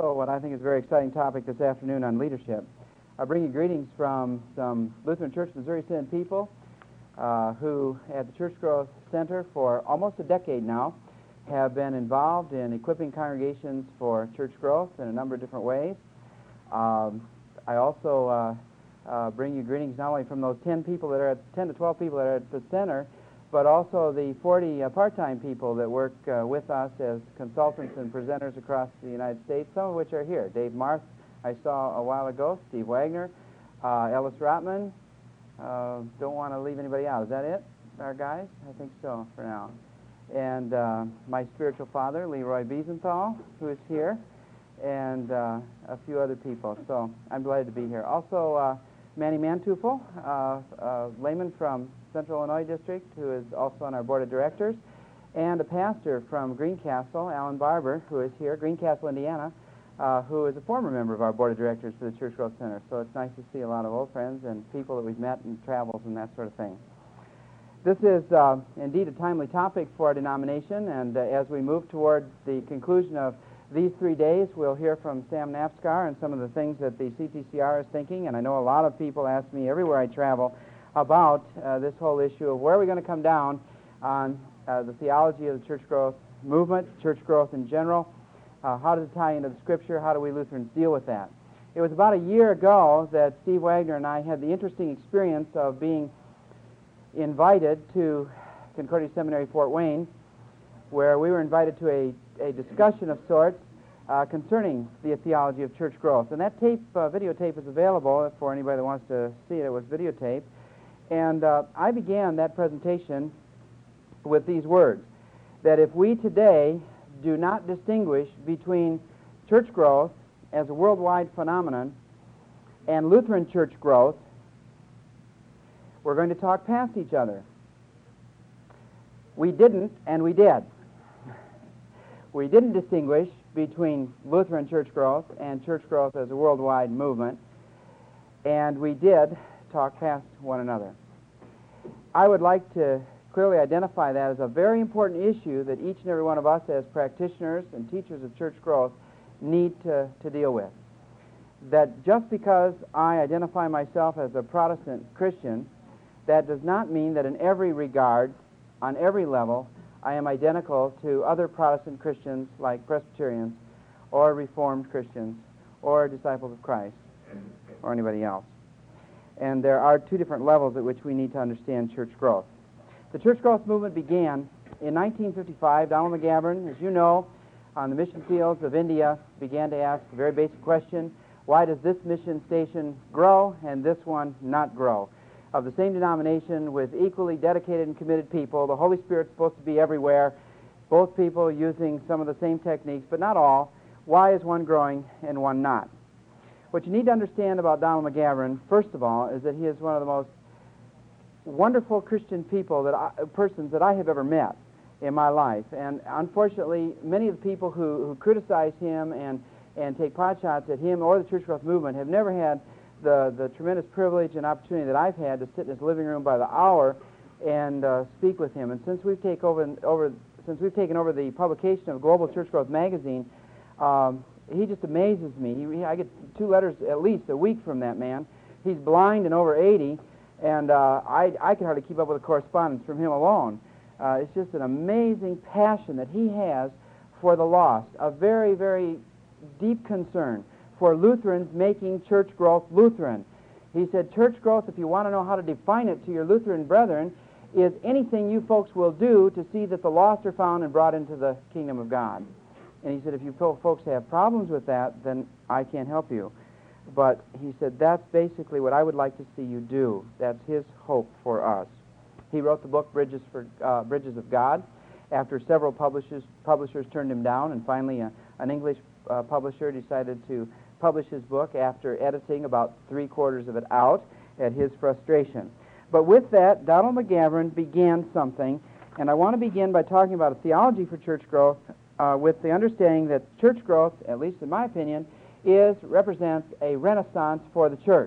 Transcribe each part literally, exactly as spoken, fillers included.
also what I think is a very exciting topic this afternoon on leadership. I bring you greetings from some Lutheran Church Missouri Synod people uh, who, at the Church Growth Center for almost a decade now, have been involved in equipping congregations for church growth in a number of different ways. Um, I also uh, uh, bring you greetings not only from those ten people that are at ten to twelve people that are at the center, but also the forty uh, part-time people that work uh, with us as consultants and presenters across the United States, some of which are here. Dave Marth, I saw a while ago, Steve Wagner, uh, Ellis Rotman. Uh, don't want to leave anybody out. Is that it, our guys? I think so for now. And uh, my spiritual father, Leroy Biesenthal, who is here, and uh, a few other people. So I'm delighted to be here. Also, uh, Manny Mantufel, uh, a layman from Central Illinois District, who is also on our board of directors, and a pastor from Greencastle, Alan Barber, who is here, Greencastle, Indiana, uh, who is a former member of our board of directors for the Church Growth Center. So it's nice to see a lot of old friends and people that we've met in travels and that sort of thing. This is uh, indeed a timely topic for our denomination, and uh, as we move toward the conclusion of these three days, we'll hear from Sam Knapskar and some of the things that the C T C R is thinking, and I know a lot of people ask me everywhere I travel about uh, this whole issue of where are we going to come down on uh, the theology of the church growth movement, church growth in general, uh, how does it tie into the Scripture, how do we Lutherans deal with that? It was about a year ago that Steve Wagner and I had the interesting experience of being invited to Concordia Seminary, Fort Wayne, where we were invited to a, a discussion of sorts uh, concerning the theology of church growth. And that tape, uh, videotape is available for anybody that wants to see it. It was videotaped. And uh, I began that presentation with these words, that if we today do not distinguish between church growth as a worldwide phenomenon and Lutheran church growth, we're going to talk past each other. We didn't, and we did. We didn't distinguish between Lutheran church growth and church growth as a worldwide movement, and we did talk past one another. I would like to clearly identify that as a very important issue that each and every one of us as practitioners and teachers of church growth need to, to deal with. That just because I identify myself as a Protestant Christian, that does not mean that in every regard, on every level, I am identical to other Protestant Christians like Presbyterians or Reformed Christians or disciples of Christ or anybody else. And there are two different levels at which we need to understand church growth. The church growth movement began in nineteen fifty-five. Donald McGavran, as you know, on the mission fields of India, began to ask a very basic question: why does this mission station grow and this one not grow? Of the same denomination with equally dedicated and committed people, the Holy Spirit's supposed to be everywhere, both people using some of the same techniques, but not all. Why is one growing and one not? What you need to understand about Donald McGavran, first of all, is that he is one of the most wonderful Christian people, that I, persons that I have ever met in my life. And unfortunately, many of the people who, who criticize him and, and take pot shots at him or the church growth movement have never had the, the tremendous privilege and opportunity that I've had to sit in his living room by the hour and uh, speak with him. And since we've, take over, over, since we've taken over the publication of Global Church Growth magazine, um, he just amazes me. He, he, I get two letters at least a week from that man. He's blind and over eighty, and uh, I, I can hardly keep up with the correspondence from him alone. Uh, it's just an amazing passion that he has for the lost, a very, very deep concern for Lutherans making church growth Lutheran. He said, church growth, if you want to know how to define it to your Lutheran brethren, is anything you folks will do to see that the lost are found and brought into the kingdom of God. And he said, if you folks have problems with that, then I can't help you. But he said, that's basically what I would like to see you do. That's his hope for us. He wrote the book Bridges, for, uh, Bridges of God after several publishers, publishers turned him down, and finally a, an English uh, publisher decided to publish his book after editing about three-quarters of it out at his frustration. But with that, Donald McGavran began something, and I want to begin by talking about a theology for church growth uh, with the understanding that church growth, at least in my opinion, is represents a renaissance for the church.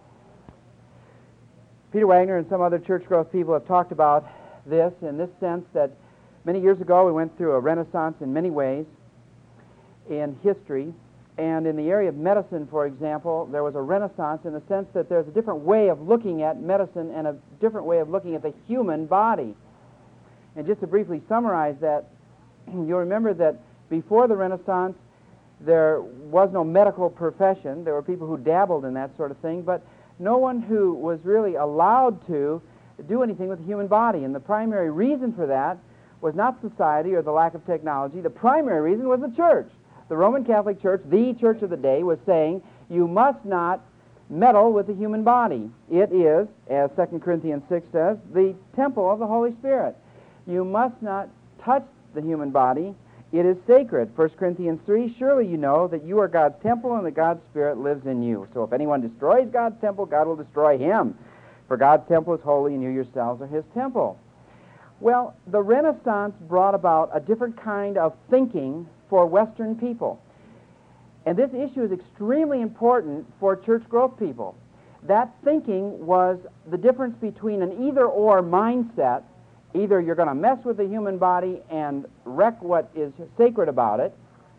Peter Wagner and some other church growth people have talked about this in this sense that many years ago we went through a renaissance in many ways in history, And in the area of medicine, for example, there was a renaissance in the sense that there's a different way of looking at medicine and a different way of looking at the human body. And just to briefly summarize that, you'll remember that before the Renaissance, there was no medical profession. There were people who dabbled in that sort of thing, but no one who was really allowed to do anything with the human body. And the primary reason for that was not society or the lack of technology. The primary reason was the church. The Roman Catholic Church, the church of the day, was saying, you must not meddle with the human body. It is, as Second Corinthians six says, the temple of the Holy Spirit. You must not touch the human body. It is sacred. First Corinthians three, surely you know that you are God's temple and that God's Spirit lives in you. So if anyone destroys God's temple, God will destroy him. For God's temple is holy and you yourselves are his temple. Well, the Renaissance brought about a different kind of thinking for Western people. And this issue is extremely important for church growth people. That thinking was the difference between an either-or mindset. Either you're going to mess with the human body and wreck what is sacred about it,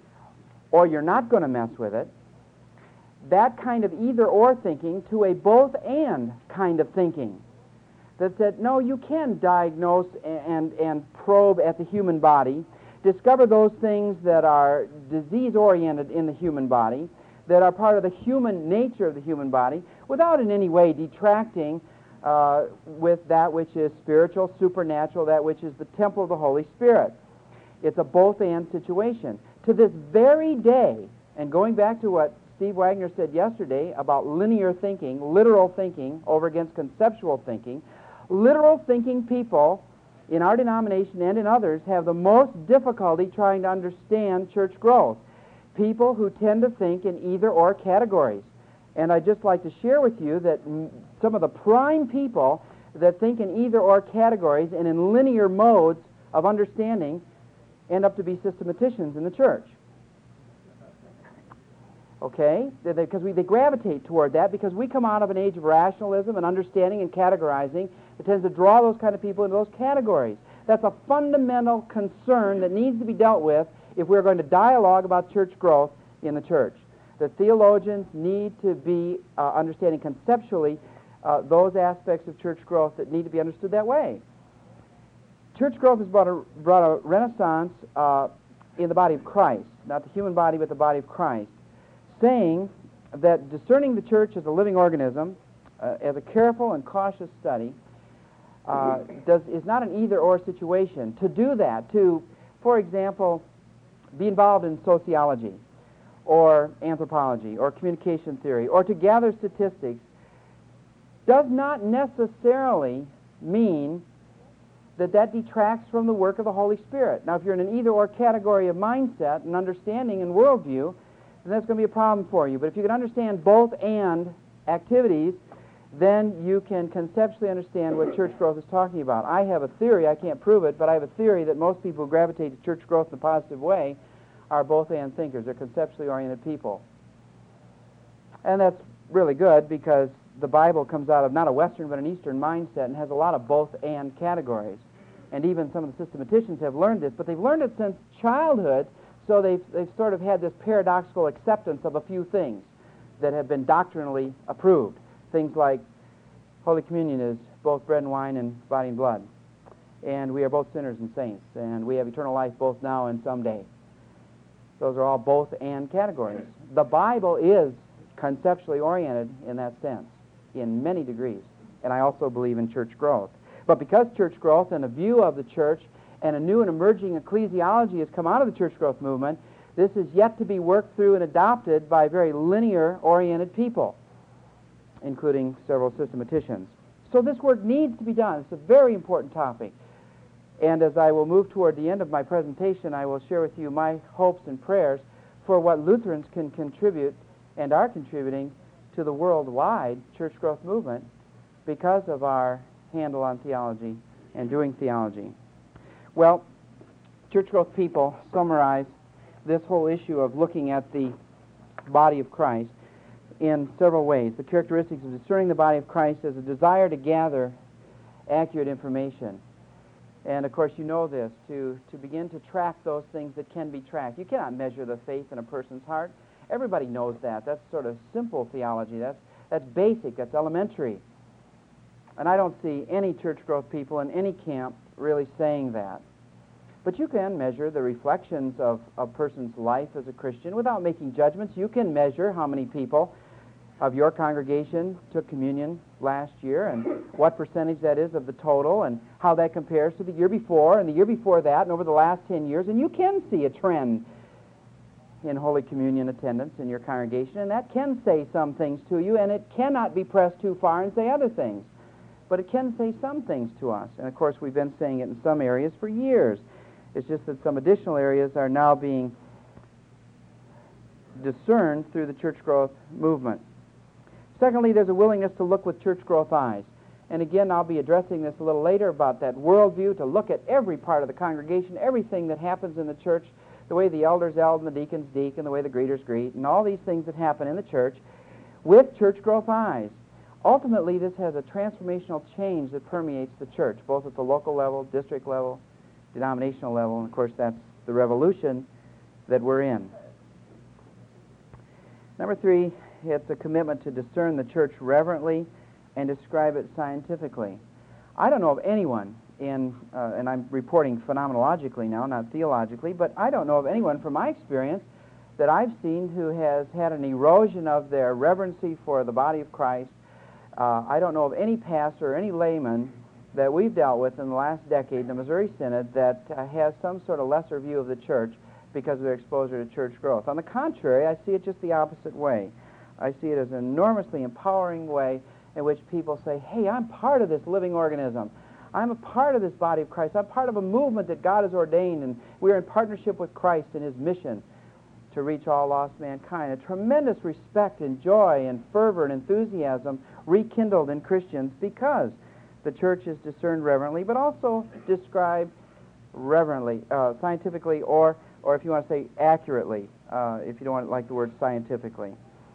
or you're not going to mess with it. That kind of either-or thinking to a both-and kind of thinking that said, no, you can diagnose and, and probe at the human body, discover those things that are disease-oriented in the human body, that are part of the human nature of the human body, without in any way detracting uh, with that which is spiritual, supernatural, that which is the temple of the Holy Spirit. It's a both-and situation. To this very day, and going back to what Steve Wagner said yesterday about linear thinking, literal thinking over against conceptual thinking, literal thinking people in our denomination and in others have the most difficulty trying to understand church growth. People who tend to think in either-or categories. And I'd just like to share with you that m- some of the prime people that think in either-or categories and in linear modes of understanding end up to be systematicians in the church. Okay? Because we, they gravitate toward that because we come out of an age of rationalism and understanding and categorizing. It tends to draw those kind of people into those categories. That's a fundamental concern that needs to be dealt with if we're going to dialogue about church growth in the church. The theologians need to be uh, understanding conceptually uh, those aspects of church growth that need to be understood that way. Church growth has brought a, brought a renaissance uh, in the body of Christ, not the human body, but the body of Christ, saying that discerning the church as a living organism, uh, as a careful and cautious study, uh, does, is not an either-or situation. To do that, to, for example, be involved in sociology, or anthropology, or communication theory, or to gather statistics, does not necessarily mean that that detracts from the work of the Holy Spirit. Now, if you're in an either-or category of mindset and understanding and worldview, then that's going to be a problem for you. But if you can understand both and activities, then you can conceptually understand what church growth is talking about. I have a theory, I can't prove it, but I have a theory that most people who gravitate to church growth in a positive way are both and thinkers. They're conceptually oriented people. And that's really good because the Bible comes out of not a Western but an Eastern mindset and has a lot of both and categories. And even some of the systematicians have learned this, but they've learned it since childhood, so they've, they've sort of had this paradoxical acceptance of a few things that have been doctrinally approved. Things like Holy Communion is both bread and wine and body and blood. And we are both sinners and saints. And we have eternal life both now and someday. Those are all both and categories. The Bible is conceptually oriented in that sense, in many degrees. And I also believe in church growth. But because church growth and a view of the church and a new and emerging ecclesiology has come out of the church growth movement, this is yet to be worked through and adopted by very linear-oriented people, including several systematicians. So this work needs to be done. It's a very important topic. And as I will move toward the end of my presentation, I will share with you my hopes and prayers for what Lutherans can contribute and are contributing to the worldwide church growth movement because of our handle on theology and doing theology. Well, church growth people summarize this whole issue of looking at the body of Christ in several ways. The characteristics of discerning the body of Christ is a desire to gather accurate information. And of course you know this, to, to begin to track those things that can be tracked. You cannot measure the faith in a person's heart, Everybody knows that. That's sort of simple theology. That's, that's basic. That's elementary. And I don't see any church growth people in any camp really saying that. But you can measure the reflections of a person's life as a Christian without making judgments. You can measure how many people of your congregation took communion last year and what percentage that is of the total and how that compares to the year before and the year before that and over the last ten years. And you can see a trend in Holy Communion attendance in your congregation, and that can say some things to you, and it cannot be pressed too far and say other things. But it can say some things to us. And, of course, we've been saying it in some areas for years. It's just that some additional areas are now being discerned through the church growth movement. Secondly, there's a willingness to look with church growth eyes. And again, I'll be addressing this a little later about that worldview, to look at every part of the congregation, everything that happens in the church, the way the elders eld and the deacons deacon, the way the greeters greet, and all these things that happen in the church with church growth eyes. Ultimately, this has a transformational change that permeates the church, both at the local level, district level, denominational level, and of course that's the revolution that we're in. Number three, it's a commitment to discern the church reverently and describe it scientifically. I don't know of anyone in, uh, and I'm reporting phenomenologically now, not theologically, but I don't know of anyone from my experience that I've seen who has had an erosion of their reverency for the body of Christ. Uh, I don't know of any pastor or any layman that we've dealt with in the last decade in the Missouri Synod that uh, has some sort of lesser view of the church because of their exposure to church growth. On the contrary, I see it just the opposite way. I see it as an enormously empowering way in which people say, hey, I'm part of this living organism. I'm a part of this body of Christ. I'm part of a movement that God has ordained, and we're in partnership with Christ in His mission to reach all lost mankind. A tremendous respect and joy and fervor and enthusiasm rekindled in Christians because the church is discerned reverently, but also described reverently, uh, scientifically, or, or if you want to say accurately, uh, if you don't want to like the word scientifically.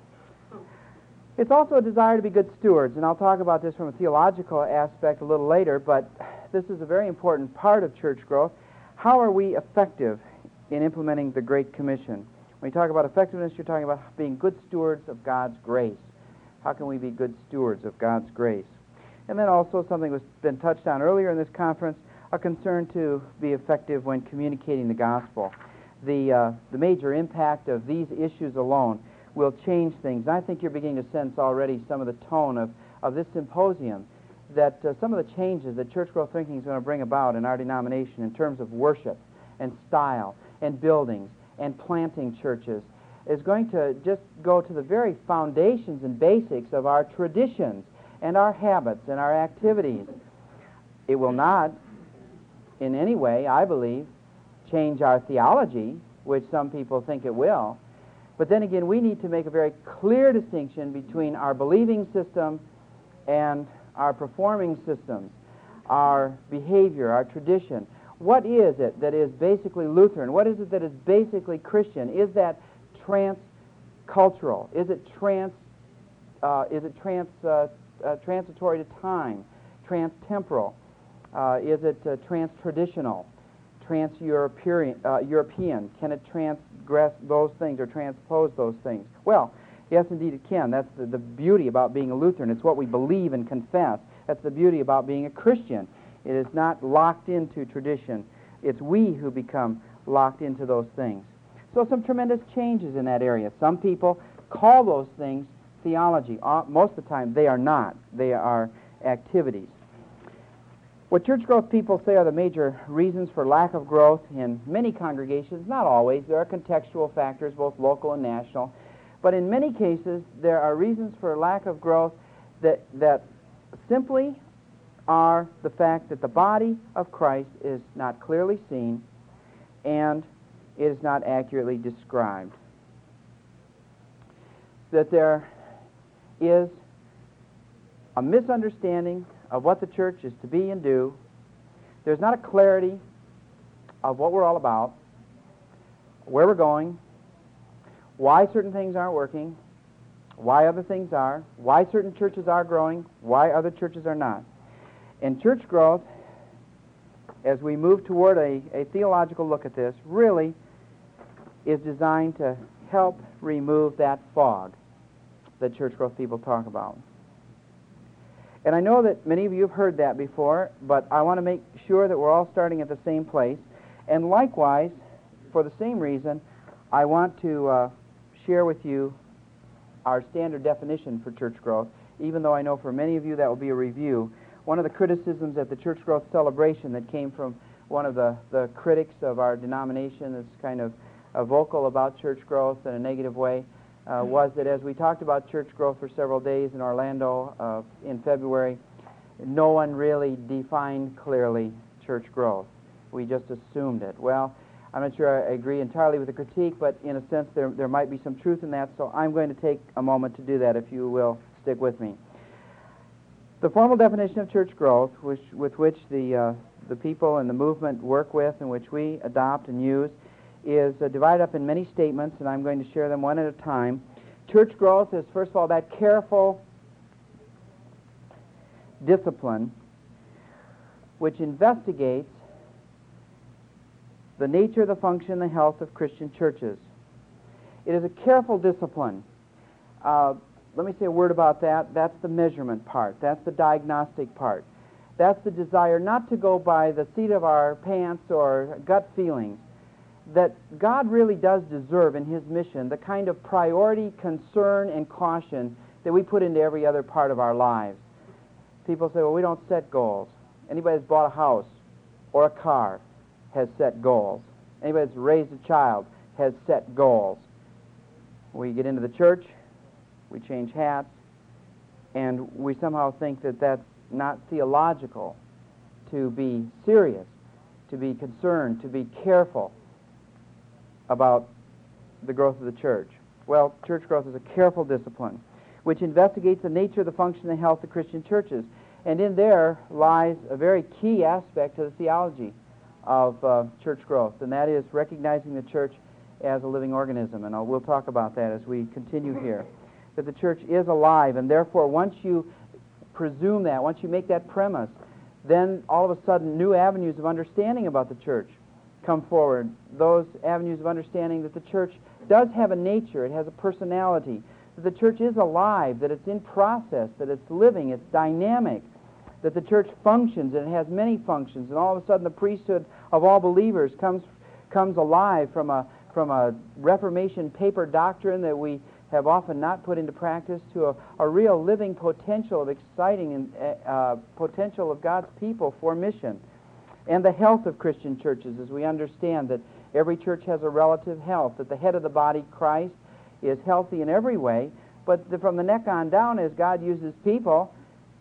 It's also a desire to be good stewards, and I'll talk about this from a theological aspect a little later, but this is a very important part of church growth. How are we effective in implementing the Great Commission? When you talk about effectiveness, you're talking about being good stewards of God's grace. How can we be good stewards of God's grace? And then also something that's been touched on earlier in this conference, a concern to be effective when communicating the gospel. The, uh, the major impact of these issues alone will change things. And I think you're beginning to sense already some of the tone of, of this symposium, that uh, some of the changes that church growth thinking is going to bring about in our denomination in terms of worship and style and buildings and planting churches is going to just go to the very foundations and basics of our traditions and our habits and our activities. It will not in any way, I believe, change our theology, which some people think it will. But then again, we need to make a very clear distinction between our believing system and our performing systems, our behavior, our tradition. What is it that is basically Lutheran? What is it that is basically Christian? Is that trans-cultural? Is it trans? Uh, is it trans? Uh, uh, transitory to time? Trans-temporal? Uh, is it uh, trans-traditional? Trans-European? Uh, European? Can it transgress those things or transpose those things? Well, yes, indeed it can. That's the, the beauty about being a Lutheran. It's what we believe and confess. That's the beauty about being a Christian. It is not locked into tradition. It's we who become locked into those things. So some tremendous changes in that area. Some people call those things theology. Uh, most of the time they are not. They are activities. What church growth people say are the major reasons for lack of growth in many congregations, not always. There are contextual factors, both local and national. But in many cases, there are reasons for lack of growth that, that simply are the fact that the body of Christ is not clearly seen and it is not accurately described. That there is a misunderstanding of what the church is to be and do. There's not a clarity of what we're all about, where we're going, why certain things aren't working, why other things are, why certain churches are growing, why other churches are not. And church growth, as we move toward a, a theological look at this, really is designed to help remove that fog that church growth people talk about. And I know that many of you have heard that before, but I want to make sure that we're all starting at the same place. And likewise, for the same reason, I want to uh, share with you our standard definition for church growth, even though I know for many of you that will be a review. One of the criticisms at the church growth celebration that came from one of the, the critics of our denomination that's kind of uh, vocal about church growth in a negative way uh, was that as we talked about church growth for several days in Orlando uh, in February, no one really defined clearly church growth. We just assumed it. Well, I'm not sure I agree entirely with the critique, but in a sense there, there might be some truth in that, so I'm going to take a moment to do that if you will stick with me. The formal definition of church growth, which, with which the, uh, the people and the movement work with and which we adopt and use, is uh, divided up in many statements, and I'm going to share them one at a time. Church growth is, first of all, that careful discipline which investigates the nature, the function, the health of Christian churches. It is a careful discipline. Uh, let me say a word about that. That's the measurement part. That's the diagnostic part. That's the desire not to go by the seat of our pants or gut feelings, that God really does deserve in His mission the kind of priority, concern, and caution that we put into every other part of our lives. People say, well, we don't set goals. Anybody that's bought a house or a car has set goals. Anybody that's raised a child has set goals. We get into the church, we change hats, and we somehow think that that's not theological, to be serious, to be concerned, to be careful about the growth of the church. Well, church growth is a careful discipline which investigates the nature, the function, and the health of Christian churches. And in there lies a very key aspect to the theology of uh, church growth, and that is recognizing the church as a living organism. And I'll, we'll talk about that as we continue here. That the church is alive, and therefore once you presume that, once you make that premise, then all of a sudden new avenues of understanding about the church come forward. Those avenues of understanding that the church does have a nature, it has a personality, that the church is alive, that it's in process, that it's living, it's dynamic, that the church functions, and it has many functions, and all of a sudden the priesthood of all believers comes comes alive from a from a Reformation paper doctrine that we have often not put into practice to a, a real living potential of exciting and uh, potential of God's people for mission. And the health of Christian churches, as we understand that every church has a relative health, that the head of the body, Christ, is healthy in every way, but the, from the neck on down, as God uses people,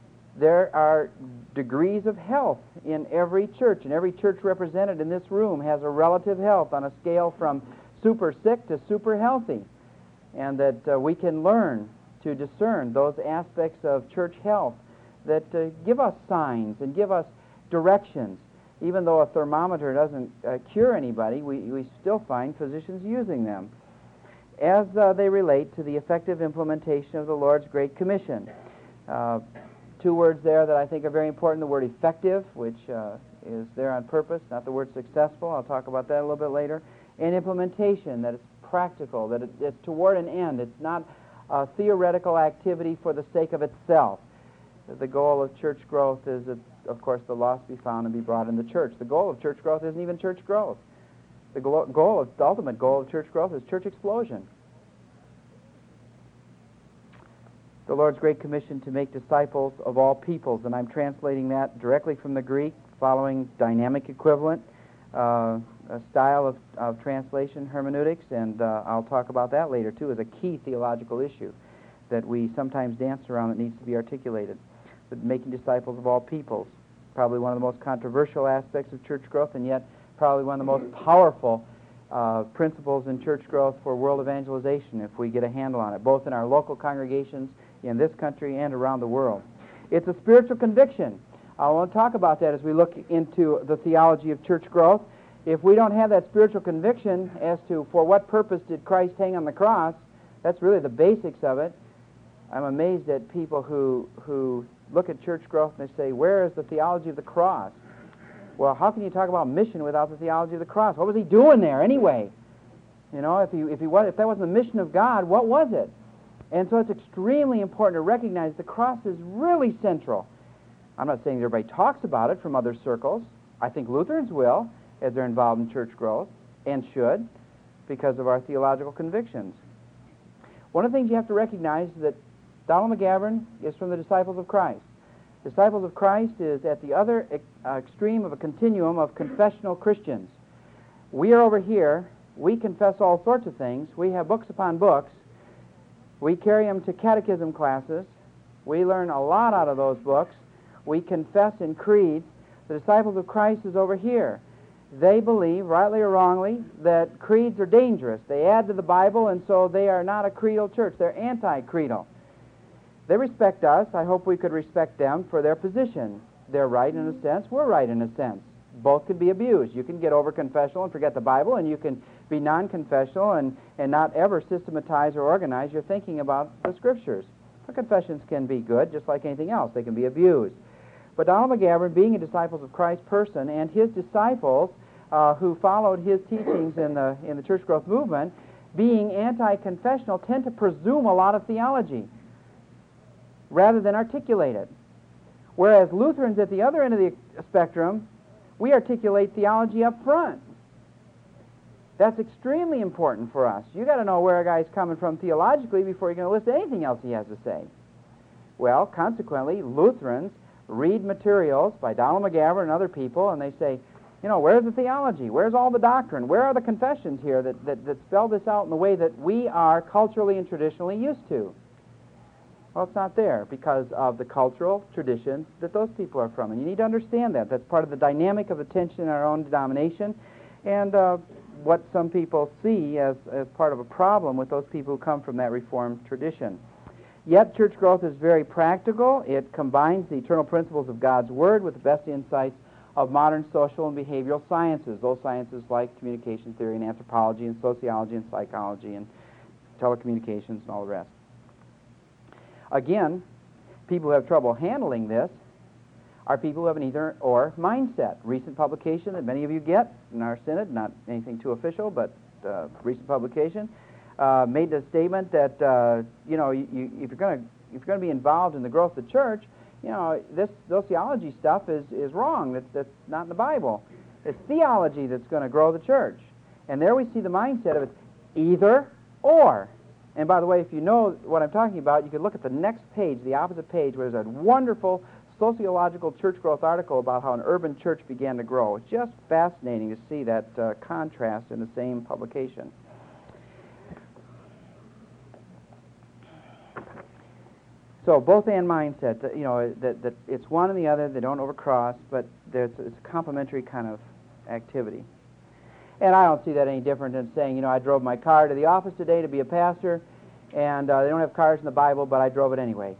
there are degrees of health in every church, and every church represented in this room has a relative health on a scale from super sick to super healthy, and that uh, we can learn to discern those aspects of church health that uh, give us signs and give us directions. Even though a thermometer doesn't uh, cure anybody, we, we still find physicians using them as uh, they relate to the effective implementation of the Lord's Great Commission. Uh, two words there that I think are very important, the word effective, which uh, is there on purpose, not the word successful. I'll talk about that a little bit later. And implementation, that it's practical, that it, it's toward an end. It's not a theoretical activity for the sake of itself. The goal of church growth is that, of course, the lost be found and be brought in the church. The goal of church growth isn't even church growth. The goal, goal of, the ultimate goal of church growth is church explosion. The Lord's Great Commission to make disciples of all peoples, and I'm translating that directly from the Greek, following dynamic equivalent, uh, a style of, of translation, hermeneutics, and uh, I'll talk about that later, too, as a key theological issue that we sometimes dance around that needs to be articulated. But making disciples of all peoples, probably one of the most controversial aspects of church growth, and yet probably one of the most powerful uh, principles in church growth for world evangelization if we get a handle on it, both in our local congregations in this country and around the world. It's a spiritual conviction. I want to talk about that as we look into the theology of church growth. If we don't have that spiritual conviction as to for what purpose did Christ hang on the cross, that's really the basics of it. I'm amazed at people who who look at church growth and they say, where is the theology of the cross? Well, how can you talk about mission without the theology of the cross? What was he doing there anyway? You know, if he, if he was, if that wasn't the mission of God, what was it? And so it's extremely important to recognize the cross is really central. I'm not saying everybody talks about it from other circles. I think Lutherans will, as they're involved in church growth, and should, because of our theological convictions. One of the things you have to recognize is that Donald McGavran is from the Disciples of Christ. Disciples of Christ is at the other ex- uh, extreme of a continuum of confessional Christians. We are over here. We confess all sorts of things. We have books upon books. We carry them to catechism classes. We learn a lot out of those books. We confess in creeds. The Disciples of Christ is over here. They believe, rightly or wrongly, that creeds are dangerous. They add to the Bible, and so they are not a creedal church. They're anti-creedal. They respect us. I hope we could respect them for their position. They're right in a sense. We're right in a sense. Both can be abused. You can get over-confessional and forget the Bible, and you can be non-confessional and, and not ever systematize or organize your thinking about the Scriptures. So confessions can be good, just like anything else. They can be abused. But Donald McGavran, being a Disciples of Christ person, and his disciples uh, who followed his teachings in the, in the church growth movement, being anti-confessional, tend to presume a lot of theology rather than articulate it. Whereas Lutherans at the other end of the spectrum, we articulate theology up front. That's extremely important for us. You got to know where a guy's coming from theologically before you're going to listen to anything else he has to say. Well, consequently, Lutherans read materials by Donald McGavran and other people, and they say, you know, where's the theology? Where's all the doctrine? Where are the confessions here that, that, that spell this out in the way that we are culturally and traditionally used to? Well, it's not there because of the cultural traditions that those people are from. And you need to understand that. That's part of the dynamic of the tension in our own denomination and uh, what some people see as, as part of a problem with those people who come from that Reformed tradition. Yet church growth is very practical. It combines the eternal principles of God's Word with the best insights of modern social and behavioral sciences, those sciences like communication theory and anthropology and sociology and psychology and telecommunications and all the rest. Again, people who have trouble handling this are people who have an either-or mindset. Recent publication that many of you get in our synod, not anything too official, but uh, recent publication, uh, made the statement that uh, you know, you, you, if you're going to if you're going to be involved in the growth of the church, you know, this sociology stuff is is wrong. That's that's not in the Bible. It's theology that's going to grow the church. And there we see the mindset of it, either or. And by the way, if you know what I'm talking about, you can look at the next page, the opposite page, where there's a wonderful sociological church growth article about how an urban church began to grow. It's just fascinating to see that uh, contrast in the same publication. So both and mindset, you know, that, that it's one and the other, they don't overcross, but there's it's a complementary kind of activity. And I don't see that any different than saying, you know, I drove my car to the office today to be a pastor, and uh, they don't have cars in the Bible, but I drove it anyway.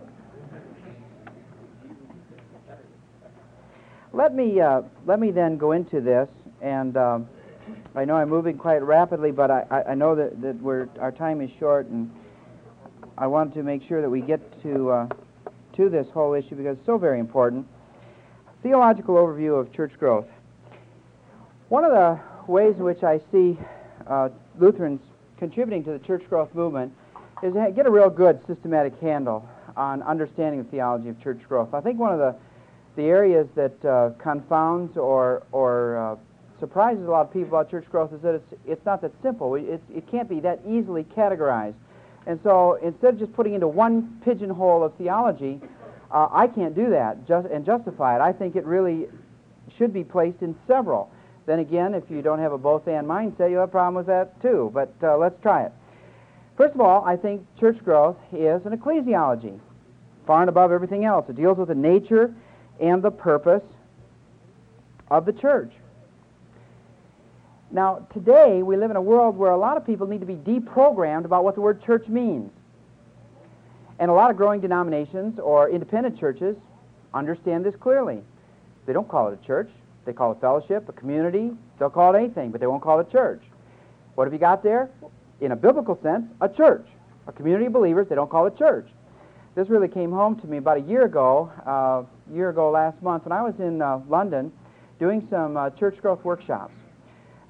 Let me uh, let me then go into this, and um, I know I'm moving quite rapidly, but I, I, I know that, that we're, our time is short, and I want to make sure that we get to uh, to this whole issue because it's so very important. Theological overview of church growth. One of the ways in which I see uh, Lutherans contributing to the church growth movement is to get a real good systematic handle on understanding the theology of church growth. I think one of the the areas that uh, confounds or or uh, surprises a lot of people about church growth is that it's it's not that simple. It it can't be that easily categorized. And so instead of just putting into one pigeonhole of theology, uh, I can't do that just and justify it. I think it really should be placed in several. Then again, if you don't have a both-and mindset, you'll have a problem with that too. But uh, let's try it. First of all, I think church growth is an ecclesiology, far and above everything else. It deals with the nature and the purpose of the church. Now, today, we live in a world where a lot of people need to be deprogrammed about what the word church means. And a lot of growing denominations or independent churches understand this clearly. They don't call it a church. They call it fellowship, a community. They'll call it anything, but they won't call it church. What have you got there? In a biblical sense, a church. A community of believers, they don't call it church. This really came home to me about a year ago, uh, year ago last month, when I was in uh, London doing some uh, church growth workshops.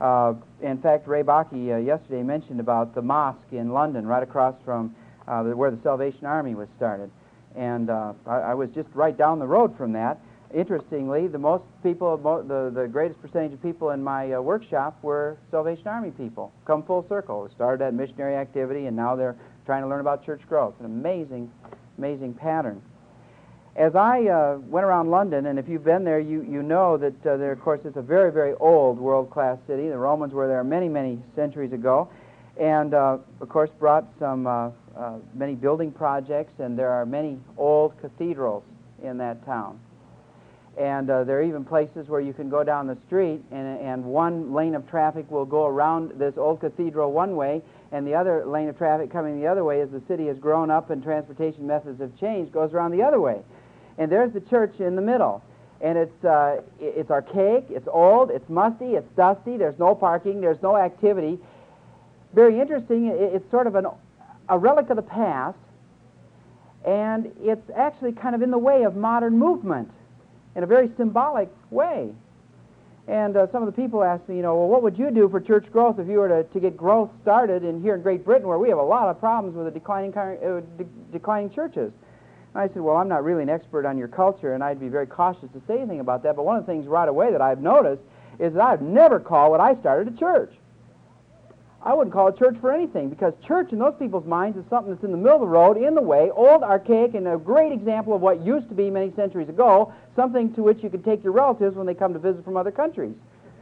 Uh, in fact, Ray Bakke uh, yesterday mentioned about the mosque in London, right across from uh, the, where the Salvation Army was started. And uh, I, I was just right down the road from that. Interestingly, the most people, mo the, the greatest percentage of people in my uh, workshop were Salvation Army people. Come full circle. They started that missionary activity, and now they're trying to learn about church growth. An amazing, amazing pattern. As I uh, went around London, and if you've been there, you, you know that uh, there, of course, it's a very, very old world-class city. The Romans were there many, many centuries ago, and, uh, of course, brought some uh, uh, many building projects, and there are many old cathedrals in that town. And uh, there are even places where you can go down the street, and, and one lane of traffic will go around this old cathedral one way, and the other lane of traffic coming the other way, as the city has grown up and transportation methods have changed, goes around the other way. And there's the church in the middle. And it's, uh, it's archaic, it's old, it's musty, it's dusty, there's no parking, there's no activity. Very interesting, it's sort of an, a relic of the past, and it's actually kind of in the way of modern movement in a very symbolic way. And uh, some of the people ask me, you know, well, what would you do for church growth if you were to, to get growth started in here in Great Britain, where we have a lot of problems with the declining, uh, de declining churches? And I said, well, I'm not really an expert on your culture, and I'd be very cautious to say anything about that, but one of the things right away that I've noticed is that I've never called what I started a church. I wouldn't call it church for anything, because church in those people's minds is something that's in the middle of the road, in the way, old, archaic, and a great example of what used to be many centuries ago, something to which you could take your relatives when they come to visit from other countries.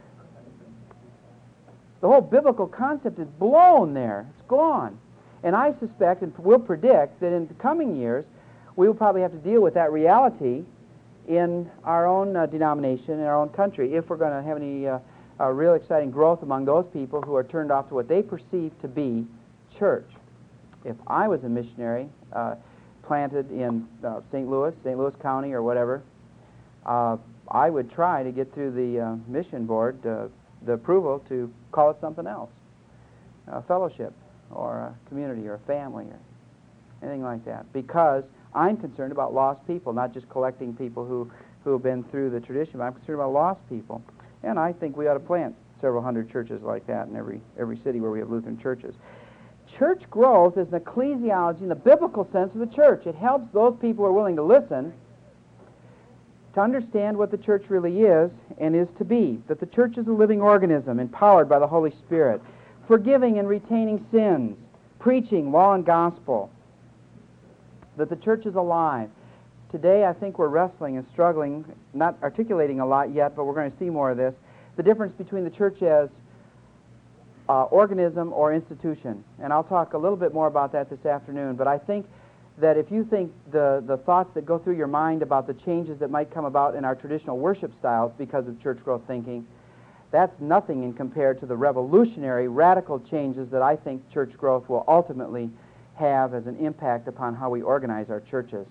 The whole biblical concept is blown there. It's gone. And I suspect and will predict that in the coming years, we will probably have to deal with that reality in our own uh, denomination, in our own country, if we're going to have any uh, uh, real exciting growth among those people who are turned off to what they perceive to be church. If I was a missionary uh, planted in uh, Saint Louis, Saint Louis County or whatever, uh, I would try to get through the uh, mission board uh, the approval to call it something else, a fellowship or a community or a family or anything like that, because I'm concerned about lost people, not just collecting people who, who have been through the tradition, but I'm concerned about lost people. And I think we ought to plant several hundred churches like that in every, every city where we have Lutheran churches. Church growth is an ecclesiology in the biblical sense of the church. It helps those people who are willing to listen to understand what the church really is and is to be, that the church is a living organism empowered by the Holy Spirit, forgiving and retaining sins, preaching law and gospel, that the church is alive. Today, I think we're wrestling and struggling, not articulating a lot yet, but we're going to see more of this, the difference between the church as uh, organism or institution. And I'll talk a little bit more about that this afternoon, but I think that if you think the, the thoughts that go through your mind about the changes that might come about in our traditional worship styles because of church growth thinking, that's nothing in compared to the revolutionary, radical changes that I think church growth will ultimately have as an impact upon how we organize our churches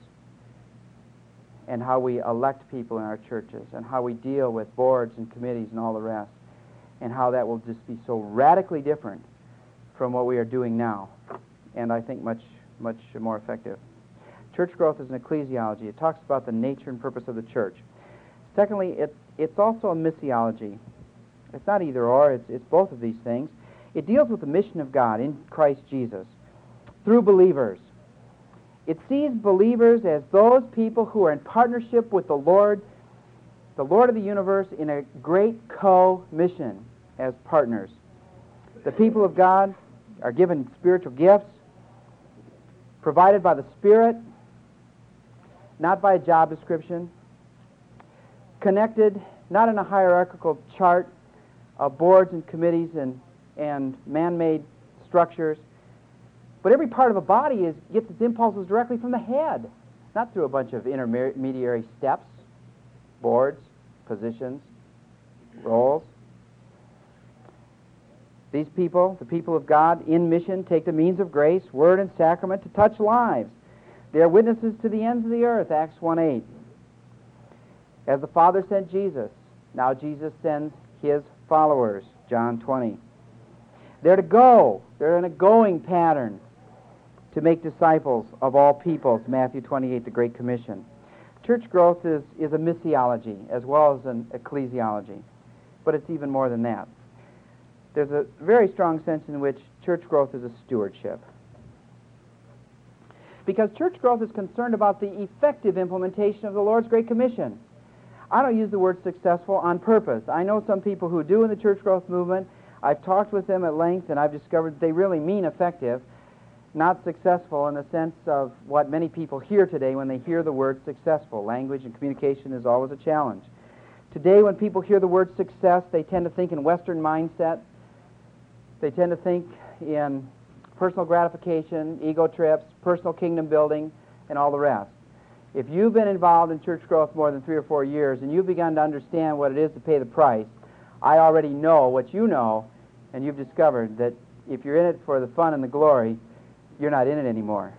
and how we elect people in our churches and how we deal with boards and committees and all the rest, and how that will just be so radically different from what we are doing now, and I think much, much more effective. Church growth is an ecclesiology. It talks about the nature and purpose of the church. Secondly, it, it's also a missiology. It's not either or, it's, it's both of these things. It deals with the mission of God in Christ Jesus through believers. It sees believers as those people who are in partnership with the Lord, the Lord of the universe, in a great co-mission as partners. The people of God are given spiritual gifts provided by the Spirit, not by a job description, connected not in a hierarchical chart of boards and committees and, and man-made structures, but every part of a body is, gets its impulses directly from the head, not through a bunch of intermediary steps, boards, positions, roles. These people, the people of God in mission, take the means of grace, word, and sacrament to touch lives. They are witnesses to the ends of the earth, Acts one eight. As the Father sent Jesus, now Jesus sends his followers, John twenty. They're to go. They're in a going pattern to make disciples of all peoples, Matthew twenty-eight, the Great Commission. Church growth is, is a missiology as well as an ecclesiology, but it's even more than that. there's a very strong sense in which church growth is a stewardship. Because church growth is concerned about the effective implementation of the Lord's Great Commission. I don't use the word successful on purpose. I know some people who do in the church growth movement. I've talked with them at length, and I've discovered they really mean effective, not successful in the sense of what many people hear today when they hear the word successful. Language and communication is always a challenge. Today, when people hear the word success, they tend to think in Western mindset. They tend to think in personal gratification, ego trips, personal kingdom building, and all the rest. If you've been involved in church growth more than three or four years and you've begun to understand what it is to pay the price, I already know what you know, and you've discovered that if you're in it for the fun and the glory, you're not in it anymore.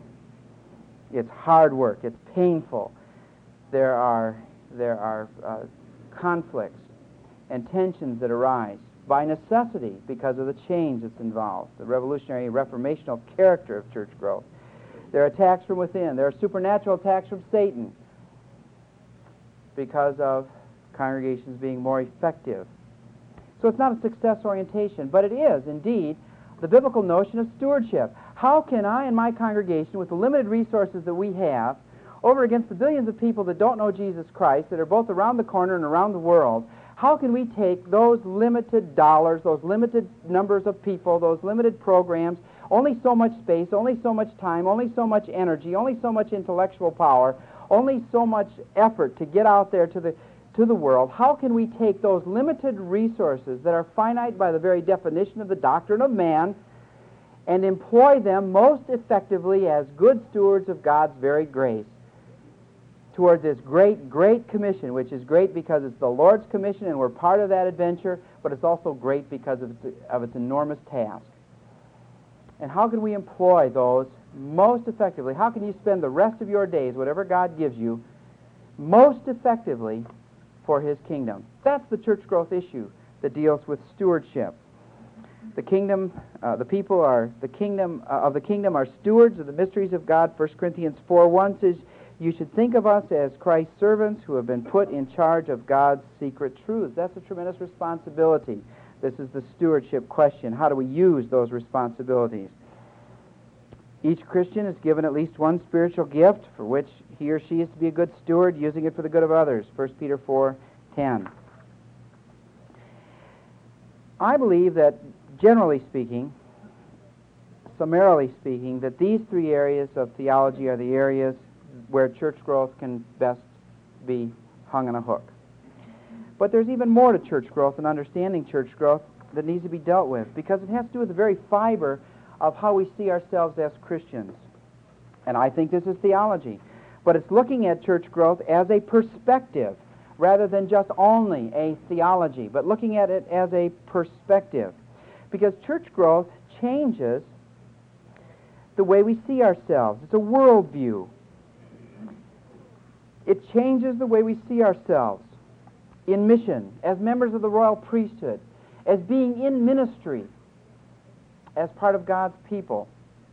It's hard work. It's painful. There are, there are uh, conflicts and tensions that arise by necessity because of the change that's involved, the revolutionary, reformational character of church growth. There are attacks from within. There are supernatural attacks from Satan because of congregations being more effective. So it's not a success orientation, but it is, indeed, the biblical notion of stewardship. How can I and my congregation, with the limited resources that we have, over against the billions of people that don't know Jesus Christ, that are both around the corner and around the world, how can we take those limited dollars, those limited numbers of people, those limited programs, only so much space, only so much time, only so much energy, only so much intellectual power, only so much effort to get out there to the, to the world, how can we take those limited resources that are finite by the very definition of the doctrine of man and employ them most effectively as good stewards of God's very grace toward this great, great commission, which is great because it's the Lord's commission and we're part of that adventure, but it's also great because of its, of its enormous task. And how can we employ those most effectively? How can you spend the rest of your days, whatever God gives you, most effectively for His kingdom? That's the church growth issue that deals with stewardship. The kingdom, uh, the people are the kingdom uh, of the kingdom are stewards of the mysteries of God. First Corinthians four one says, "You should think of us as Christ's servants who have been put in charge of God's secret truths." That's a tremendous responsibility. This is the stewardship question. How do we use those responsibilities? Each Christian is given at least one spiritual gift for which he or she is to be a good steward, using it for the good of others. First Peter four ten. I believe that, generally speaking, summarily speaking, that these three areas of theology are the areas where church growth can best be hung on a hook. But there's even more to church growth and understanding church growth that needs to be dealt with, because it has to do with the very fiber of how we see ourselves as Christians. And I think this is theology. But it's looking at church growth as a perspective rather than just only a theology, but looking at it as a perspective. Because church growth changes the way we see ourselves. It's a worldview. It changes the way we see ourselves in mission, as members of the royal priesthood, as being in ministry, as part of God's people.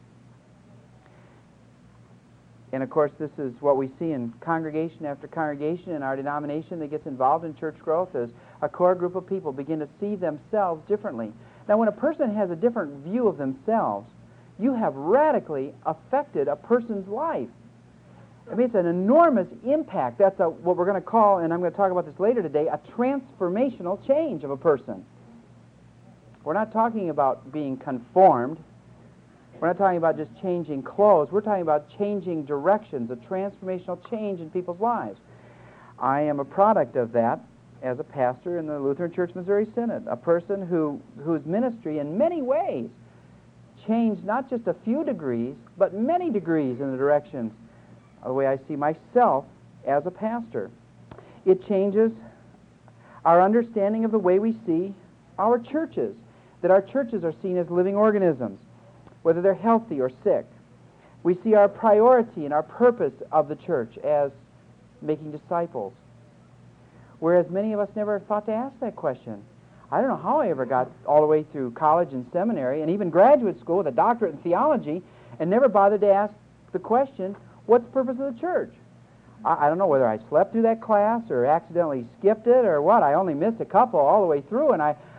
And of course, this is what we see in congregation after congregation in our denomination that gets involved in church growth, as a core group of people begin to see themselves differently. Now, when a person has a different view of themselves, you have radically affected a person's life. I mean, it's an enormous impact. That's a, what we're going to call, and I'm going to talk about this later today, a transformational change of a person. We're not talking about being conformed. We're not talking about just changing clothes. We're talking about changing directions, a transformational change in people's lives. I am a product of that as a pastor in the Lutheran Church Missouri Synod, a person who, whose ministry in many ways changed not just a few degrees, but many degrees in the directions of the way I see myself as a pastor. It changes our understanding of the way we see our churches, that our churches are seen as living organisms, whether they're healthy or sick. We see our priority and our purpose of the church as making disciples, whereas many of us never thought to ask that question. I don't know how I ever got all the way through college and seminary and even graduate school with a doctorate in theology and never bothered to ask the question, what's the purpose of the church? I, I don't know whether I slept through that class or accidentally skipped it or what. I only missed a couple all the way through, and I,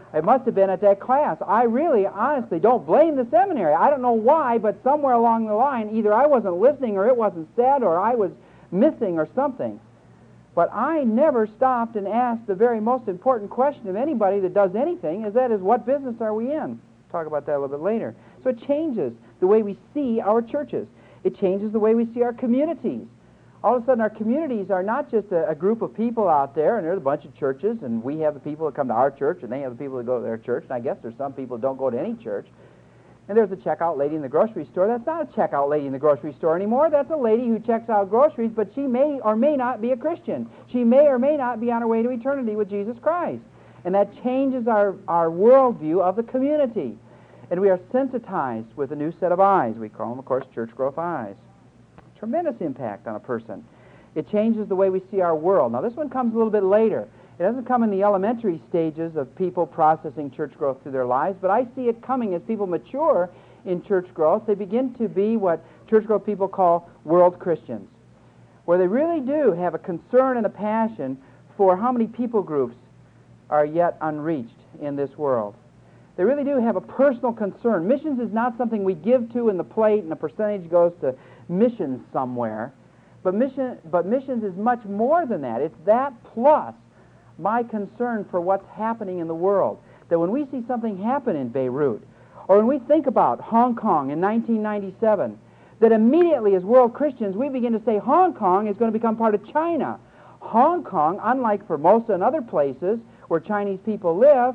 It must have been at that class. I really, honestly, don't blame the seminary. I don't know why, but somewhere along the line, either I wasn't listening or it wasn't said or I was missing or something. But I never stopped and asked the very most important question of anybody that does anything, is that is, what business are we in? Talk about that a little bit later. So it changes the way we see our churches. It changes the way we see our communities. All of a sudden, our communities are not just a, a group of people out there, and there's a bunch of churches, and we have the people that come to our church, and they have the people that go to their church, and I guess there's some people that don't go to any church. And there's a checkout lady in the grocery store. That's not a checkout lady in the grocery store anymore. That's a lady who checks out groceries, but she may or may not be a Christian. She may or may not be on her way to eternity with Jesus Christ. And that changes our, our worldview of the community. And we are sensitized with a new set of eyes. We call them, of course, church growth eyes. Tremendous impact on a person. It changes the way we see our world. Now, this one comes a little bit later. It doesn't come in the elementary stages of people processing church growth through their lives, but I see it coming as people mature in church growth. They begin to be what church growth people call world Christians, where they really do have a concern and a passion for how many people groups are yet unreached in this world. They really do have a personal concern. Missions is not something we give to in the plate and a percentage goes to missions somewhere. But, mission, but missions is much more than that. It's that plus my concern for what's happening in the world. That when we see something happen in Beirut, or when we think about Hong Kong in nineteen ninety-seven, that immediately as world Christians we begin to say Hong Kong is going to become part of China. Hong Kong, unlike Formosa and other places where Chinese people live,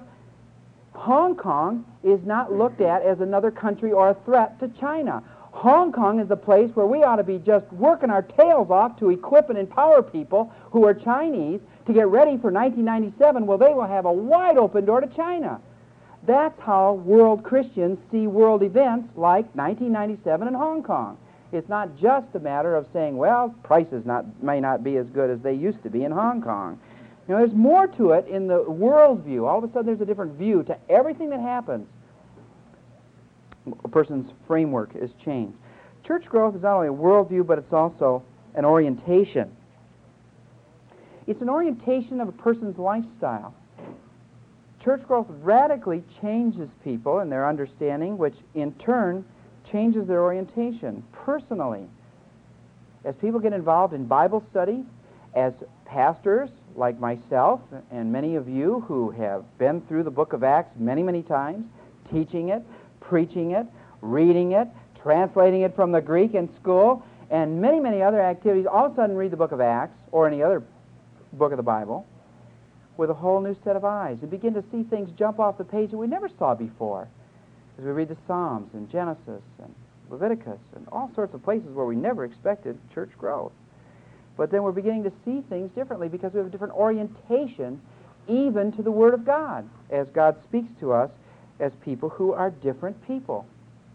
Hong Kong is not looked at as another country or a threat to China. Hong Kong is the place where we ought to be just working our tails off to equip and empower people who are Chinese to get ready for nineteen ninety-seven. Well, they will have a wide open door to China. That's how world Christians see world events like nineteen ninety-seven in Hong Kong. It's not just a matter of saying, well, prices not, may not be as good as they used to be in Hong Kong. You know, there's more to it in the world view. All of a sudden there's a different view to everything that happens. A person's framework is changed. Church growth is not only a worldview, but it's also an orientation. It's an orientation of a person's lifestyle. Church growth radically changes people and their understanding, which in turn changes their orientation personally. As people get involved in Bible study, as pastors like myself and many of you who have been through the book of Acts many, many times, teaching it, preaching it, reading it, translating it from the Greek in school, and many, many other activities, all of a sudden read the book of Acts or any other book of the Bible with a whole new set of eyes and begin to see things jump off the page that we never saw before. As we read the Psalms and Genesis and Leviticus and all sorts of places where we never expected church growth. But then we're beginning to see things differently because we have a different orientation even to the Word of God as God speaks to us as people who are different people.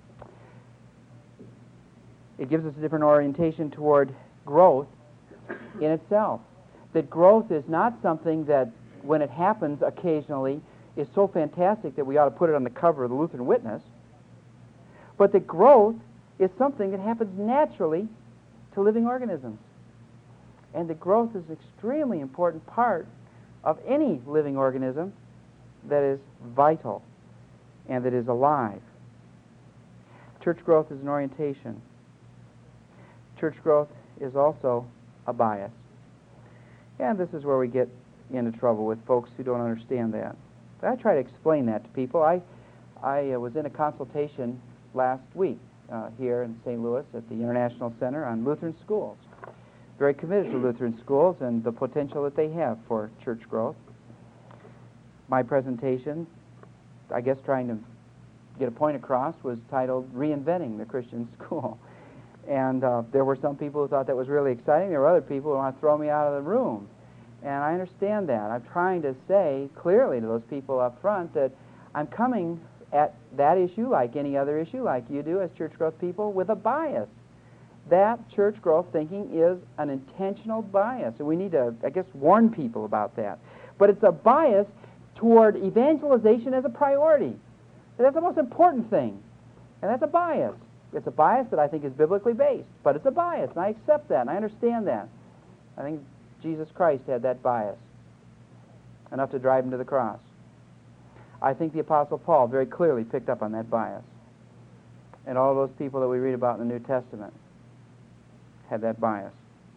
It gives us a different orientation toward growth in itself. That growth is not something that, when it happens occasionally, is so fantastic that we ought to put it on the cover of the Lutheran Witness, but that growth is something that happens naturally to living organisms. And that growth is an extremely important part of any living organism that is vital and that is alive. Church growth is an orientation. Church growth is also a bias. And this is where we get into trouble with folks who don't understand that. But I try to explain that to people. I, I uh, was in a consultation last week uh, here in Saint Louis at the International Center on Lutheran schools. Very committed to Lutheran schools and the potential that they have for church growth. My presentation, I guess trying to get a point across, was titled Reinventing the Christian School. And uh, there were some people who thought that was really exciting. There were other people who want to throw me out of the room. And I understand that. I'm trying to say clearly to those people up front that I'm coming at that issue, like any other issue, like you do as church growth people, with a bias. That church growth thinking is an intentional bias, and we need to, I guess, warn people about that. But it's a bias toward evangelization as a priority. That's the most important thing, and that's a bias. It's a bias that I think is biblically based, but it's a bias, and I accept that, and I understand that. I think Jesus Christ had that bias, enough to drive him to the cross. I think the Apostle Paul very clearly picked up on that bias. And all those people that we read about in the New Testament had that bias.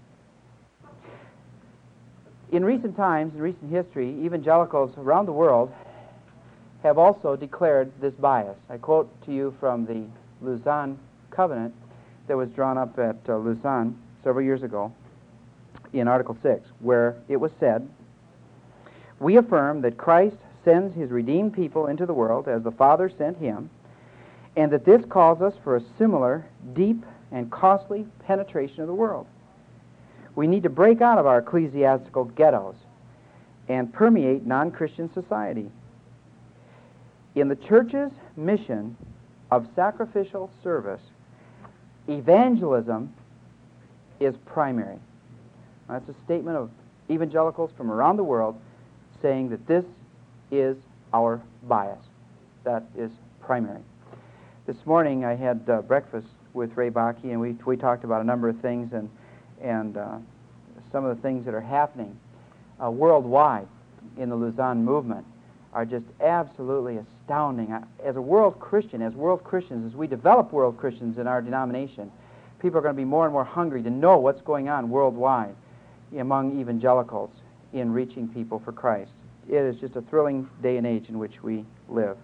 In recent times, in recent history, evangelicals around the world have also declared this bias. I quote to you from the Lausanne Covenant that was drawn up at uh, Lausanne several years ago in Article six, where it was said, "We affirm that Christ sends his redeemed people into the world as the Father sent him, and that this calls us for a similar, deep, and costly penetration of the world. We need to break out of our ecclesiastical ghettos and permeate non-Christian society. In the church's mission of sacrificial service, evangelism is primary." That's a statement of evangelicals from around the world saying that this is our bias. That is primary. This morning I had uh, breakfast with Ray Bakke, and we we talked about a number of things, and and uh, some of the things that are happening uh, worldwide in the Lausanne movement are just absolutely astounding. As a world Christian, as world Christians, as we develop world Christians in our denomination, people are going to be more and more hungry to know what's going on worldwide among evangelicals in reaching people for Christ. It is just a thrilling day and age in which we live.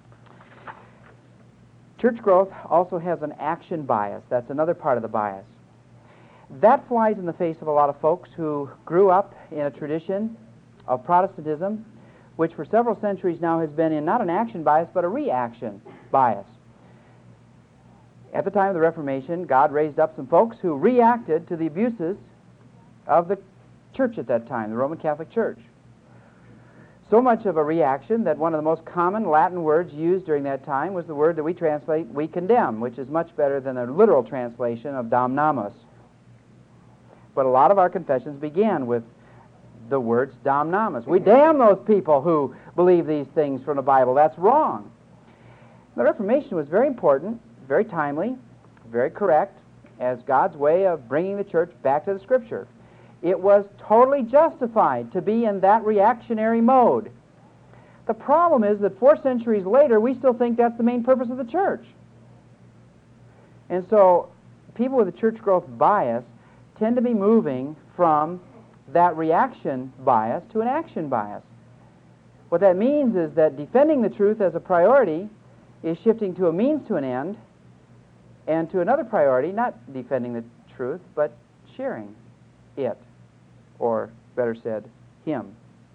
Church growth also has an action bias. That's another part of the bias. That flies in the face of a lot of folks who grew up in a tradition of Protestantism, which for several centuries now has been in not an action bias, but a reaction bias. At the time of the Reformation, God raised up some folks who reacted to the abuses of the church at that time, the Roman Catholic Church. So much of a reaction that one of the most common Latin words used during that time was the word that we translate, we condemn, which is much better than a literal translation of damnamus. But a lot of our confessions began with the words damnamus. We damn those people who believe these things from the Bible. That's wrong. The Reformation was very important, very timely, very correct, as God's way of bringing the church back to the Scripture. It was totally justified to be in that reactionary mode. The problem is that four centuries later, we still think that's the main purpose of the church. And so people with a church growth bias tend to be moving from that reaction bias to an action bias. What that means is that defending the truth as a priority is shifting to a means to an end, and to another priority, not defending the truth, but sharing it, or better said, him.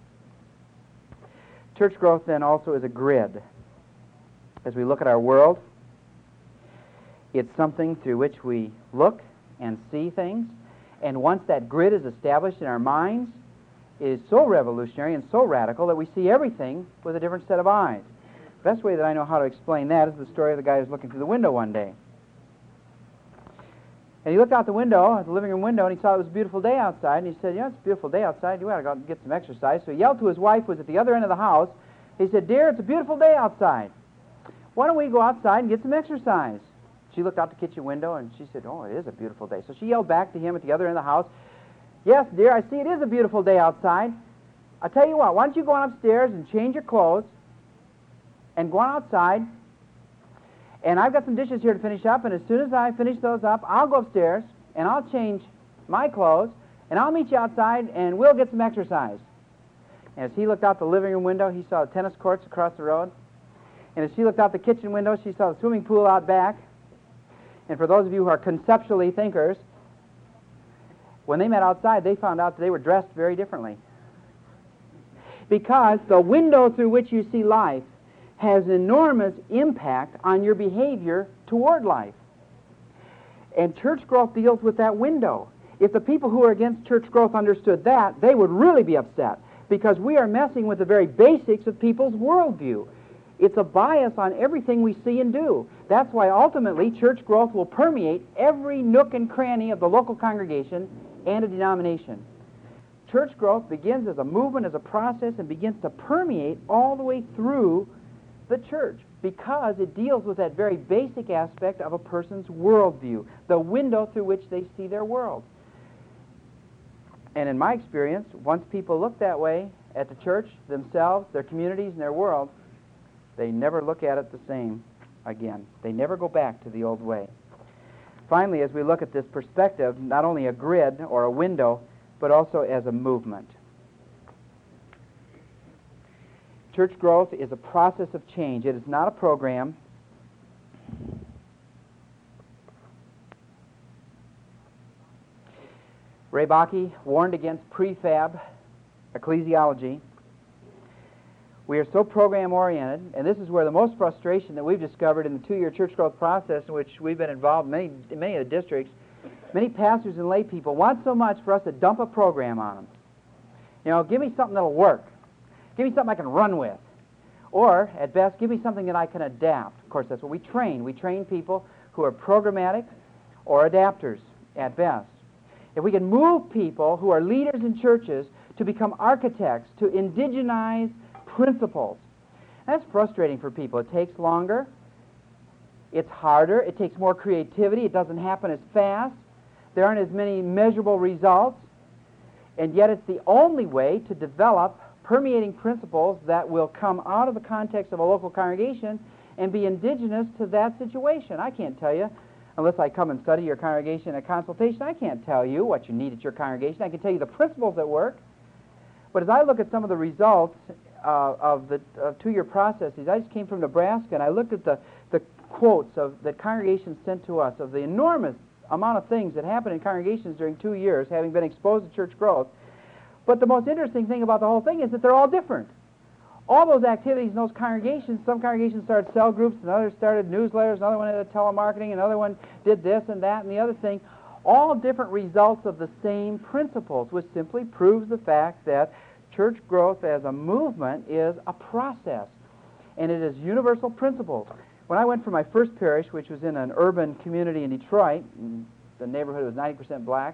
Church growth then also is a grid. As we look at our world, it's something through which we look and see things, and once that grid is established in our minds, it is so revolutionary and so radical that we see everything with a different set of eyes. The best way that I know how to explain that is the story of the guy who was looking through the window one day. And he looked out the window, at the living room window, and he saw it was a beautiful day outside, and he said, "Yeah, it's a beautiful day outside. You ought to go out and get some exercise." So he yelled to his wife, who was at the other end of the house. He said, "Dear, it's a beautiful day outside. Why don't we go outside and get some exercise?" She looked out the kitchen window, and she said, "Oh, it is a beautiful day." So she yelled back to him at the other end of the house, "Yes, dear, I see it is a beautiful day outside. I'll tell you what, why don't you go on upstairs and change your clothes and go on outside, and I've got some dishes here to finish up, and as soon as I finish those up, I'll go upstairs, and I'll change my clothes, and I'll meet you outside, and we'll get some exercise." And as he looked out the living room window, he saw the tennis courts across the road. And as she looked out the kitchen window, she saw the swimming pool out back. And for those of you who are conceptually thinkers, when they met outside, they found out that they were dressed very differently. Because the window through which you see life has enormous impact on your behavior toward life. And church growth deals with that window. If the people who are against church growth understood that, they would really be upset, because we are messing with the very basics of people's worldview. It's a bias on everything we see and do. That's why ultimately church growth will permeate every nook and cranny of the local congregation and a denomination. Church growth begins as a movement, as a process, and begins to permeate all the way through the church, because it deals with that very basic aspect of a person's worldview, the window through which they see their world. And in my experience, once people look that way at the church, themselves, their communities, and their world, They never look at it the same again. They never go back to the old way. Finally, as we look at this perspective, not only a grid or a window, but also as a movement. Church growth is a process of change. It is not a program. Ray Bakke warned against prefab ecclesiology. We are so program-oriented, and this is where the most frustration that we've discovered in the two-year church growth process in which we've been involved in many, in many of the districts, many pastors and lay people want so much for us to dump a program on them. You know, give me something that'll work. Give me something I can run with. Or, at best, give me something that I can adapt. Of course, that's what we train. We train people who are programmatic or adapters, at best. If we can move people who are leaders in churches to become architects, to indigenize principles, that's frustrating for people. It takes longer. It's harder. It takes more creativity. It doesn't happen as fast. There aren't as many measurable results. And yet it's the only way to develop permeating principles that will come out of the context of a local congregation and be indigenous to that situation. I can't tell you, unless I come and study your congregation at consultation, I can't tell you what you need at your congregation. I can tell you the principles that work. But as I look at some of the results uh, of the uh, two-year processes, I just came from Nebraska, and I looked at the, the quotes of that congregations sent to us of the enormous amount of things that happen in congregations during two years, having been exposed to church growth. But the most interesting thing about the whole thing is that they're all different. All those activities in those congregations, some congregations started cell groups, and others started newsletters, another one had telemarketing, another one did this and that and the other thing. All different results of the same principles, which simply proves the fact that church growth as a movement is a process, and it is universal principles. When I went for my first parish, which was in an urban community in Detroit, the neighborhood was ninety percent black,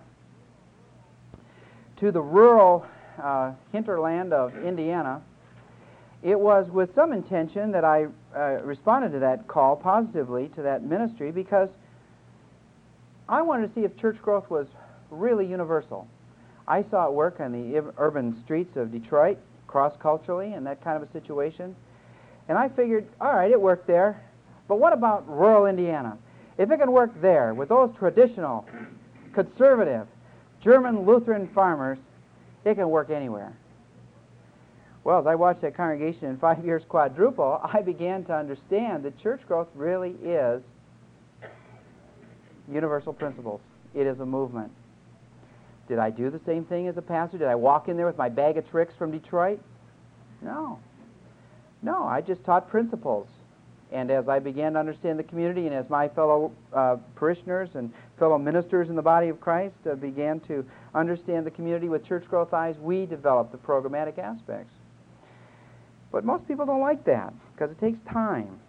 to the rural uh, hinterland of Indiana, it was with some intention that I uh, responded to that call positively to that ministry, because I wanted to see if church growth was really universal. I saw it work on the urban streets of Detroit, cross-culturally, and that kind of a situation. And I figured, all right, it worked there, but what about rural Indiana? If it can work there with those traditional, conservative, German Lutheran farmers, it can work anywhere. Well, as I watched that congregation in five years quadruple, I began to understand that church growth really is universal principles. It is a movement. Did I do the same thing as a pastor? Did I walk in there with my bag of tricks from Detroit? No. No, I just taught principles. And as I began to understand the community, and as my fellow uh, parishioners and fellow ministers in the body of Christ uh, began to understand the community with church growth eyes, we developed the programmatic aspects. But most people don't like that, because it takes time.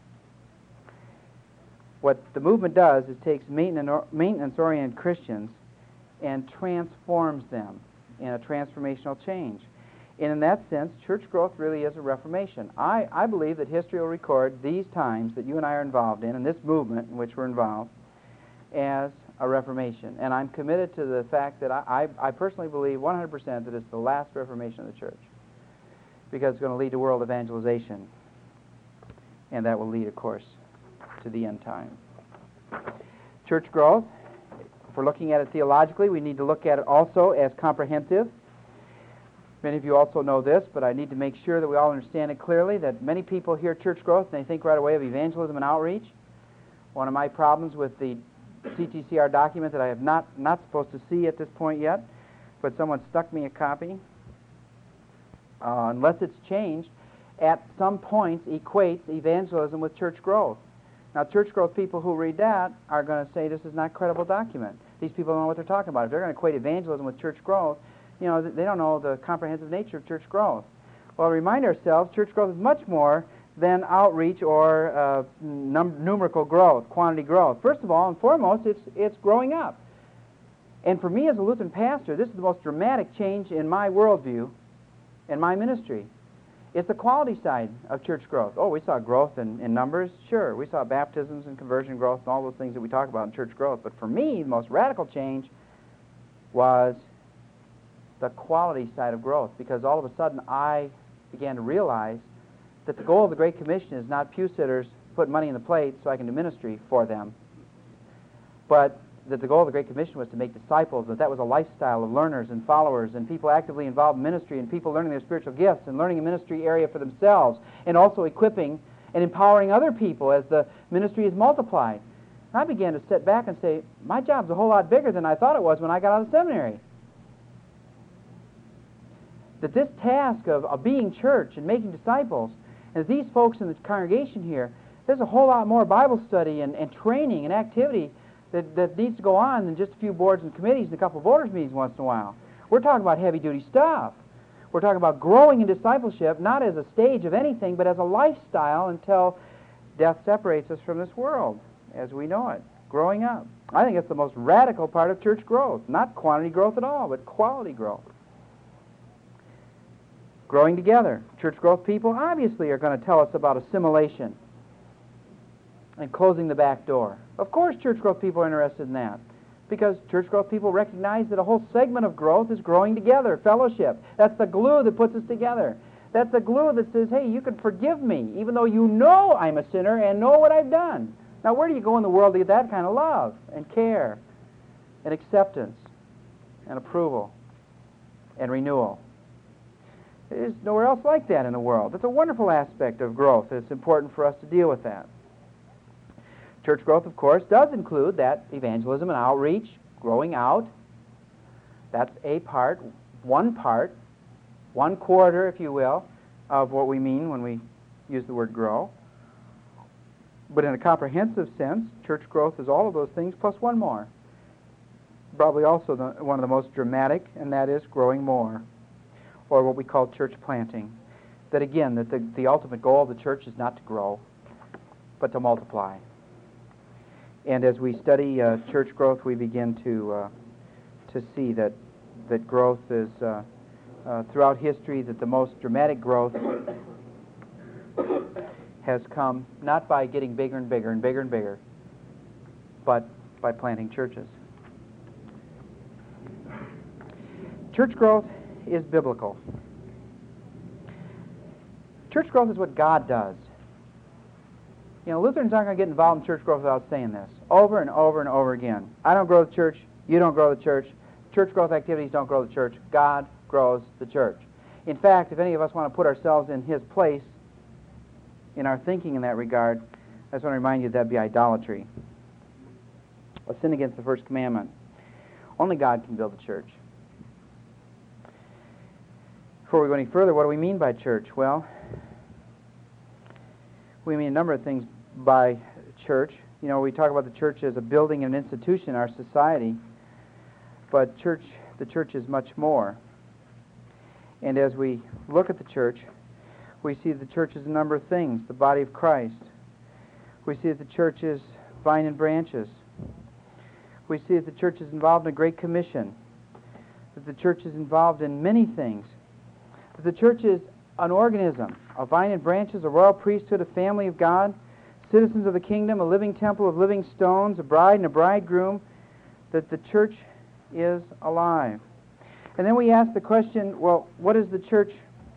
What the movement does is takes maintenance-oriented Christians and transforms them in a transformational change. And in that sense, church growth really is a reformation. I, I believe that history will record these times that you and I are involved in, and this movement in which we're involved, as a reformation. And I'm committed to the fact that I, I, I personally believe one hundred percent that it's the last reformation of the church, because it's going to lead to world evangelization, and that will lead, of course, to the end time. Church growth, if we're looking at it theologically, we need to look at it also as comprehensive. Many of you also know this, but I need to make sure that we all understand it clearly, that many people hear church growth and they think right away of evangelism and outreach. One of my problems with the C T C R document that I have not, not supposed to see at this point yet, but someone stuck me a copy, uh, unless it's changed, at some points equates evangelism with church growth. Now, church growth people who read that are going to say this is not a credible document. These people don't know what they're talking about. If they're going to equate evangelism with church growth, you know, they don't know the comprehensive nature of church growth. Well, remind ourselves, church growth is much more than outreach or uh, num numerical growth, quantity growth. First of all and foremost, it's, it's growing up. And for me as a Lutheran pastor, this is the most dramatic change in my worldview and my ministry. It's the quality side of church growth. Oh, we saw growth in, in numbers. Sure, we saw baptisms and conversion growth and all those things that we talk about in church growth. But for me, the most radical change was the quality side of growth, because all of a sudden I began to realize that the goal of the Great Commission is not pew sitters put money in the plate so I can do ministry for them, but that the goal of the Great Commission was to make disciples, that that was a lifestyle of learners and followers and people actively involved in ministry and people learning their spiritual gifts and learning a ministry area for themselves and also equipping and empowering other people as the ministry is multiplied. And I began to sit back and say, my job's a whole lot bigger than I thought it was when I got out of seminary. That this task of, of being church and making disciples, as these folks in the congregation here, there's a whole lot more Bible study and, and training and activity that, that needs to go on than just a few boards and committees and a couple of voters' meetings once in a while. We're talking about heavy-duty stuff. We're talking about growing in discipleship, not as a stage of anything, but as a lifestyle until death separates us from this world as we know it, growing up. I think it's the most radical part of church growth, not quantity growth at all, but quality growth. Growing together. Church growth people obviously are going to tell us about assimilation and closing the back door. Of course church growth people are interested in that, because church growth people recognize that a whole segment of growth is growing together, fellowship. That's the glue that puts us together. That's the glue that says, hey, you can forgive me, even though you know I'm a sinner and know what I've done. Now, where do you go in the world to get that kind of love and care and acceptance and approval and renewal? There's nowhere else like that in the world. That's a wonderful aspect of growth. It's important for us to deal with that. Church growth, of course, does include that evangelism and outreach, growing out. That's a part, one part, one quarter, if you will, of what we mean when we use the word grow. But in a comprehensive sense, church growth is all of those things plus one more. Probably also the, one of the most dramatic, and that is growing more, or what we call church planting. That again, that the, the ultimate goal of the church is not to grow, but to multiply. And as we study uh, church growth, we begin to uh, to see that that growth is uh, uh, throughout history, that the most dramatic growth has come not by getting bigger and bigger and bigger and bigger, but by planting churches. Church growth is biblical. Church growth is what God does. You know, Lutherans aren't going to get involved in church growth without saying this over and over and over again. I don't grow the church. You don't grow the church. Church growth activities don't grow the church. God grows the church. In fact, if any of us want to put ourselves in His place in our thinking in that regard, I just want to remind you that that'd be idolatry. A sin against the first commandment. Only God can build the church. Before we go any further, what do we mean by church? Well, we mean a number of things by church. You know, we talk about the church as a building and an institution in our society, but church, the church is much more. And as we look at the church, we see the church is a number of things. The body of Christ. We see that the church is vine and branches. We see that the church is involved in a great commission. That the church is involved in many things. That the church is an organism, a vine and branches, a royal priesthood, a family of God, citizens of the kingdom, a living temple of living stones, a bride and a bridegroom, that the church is alive. And then we ask the question, well, what is the church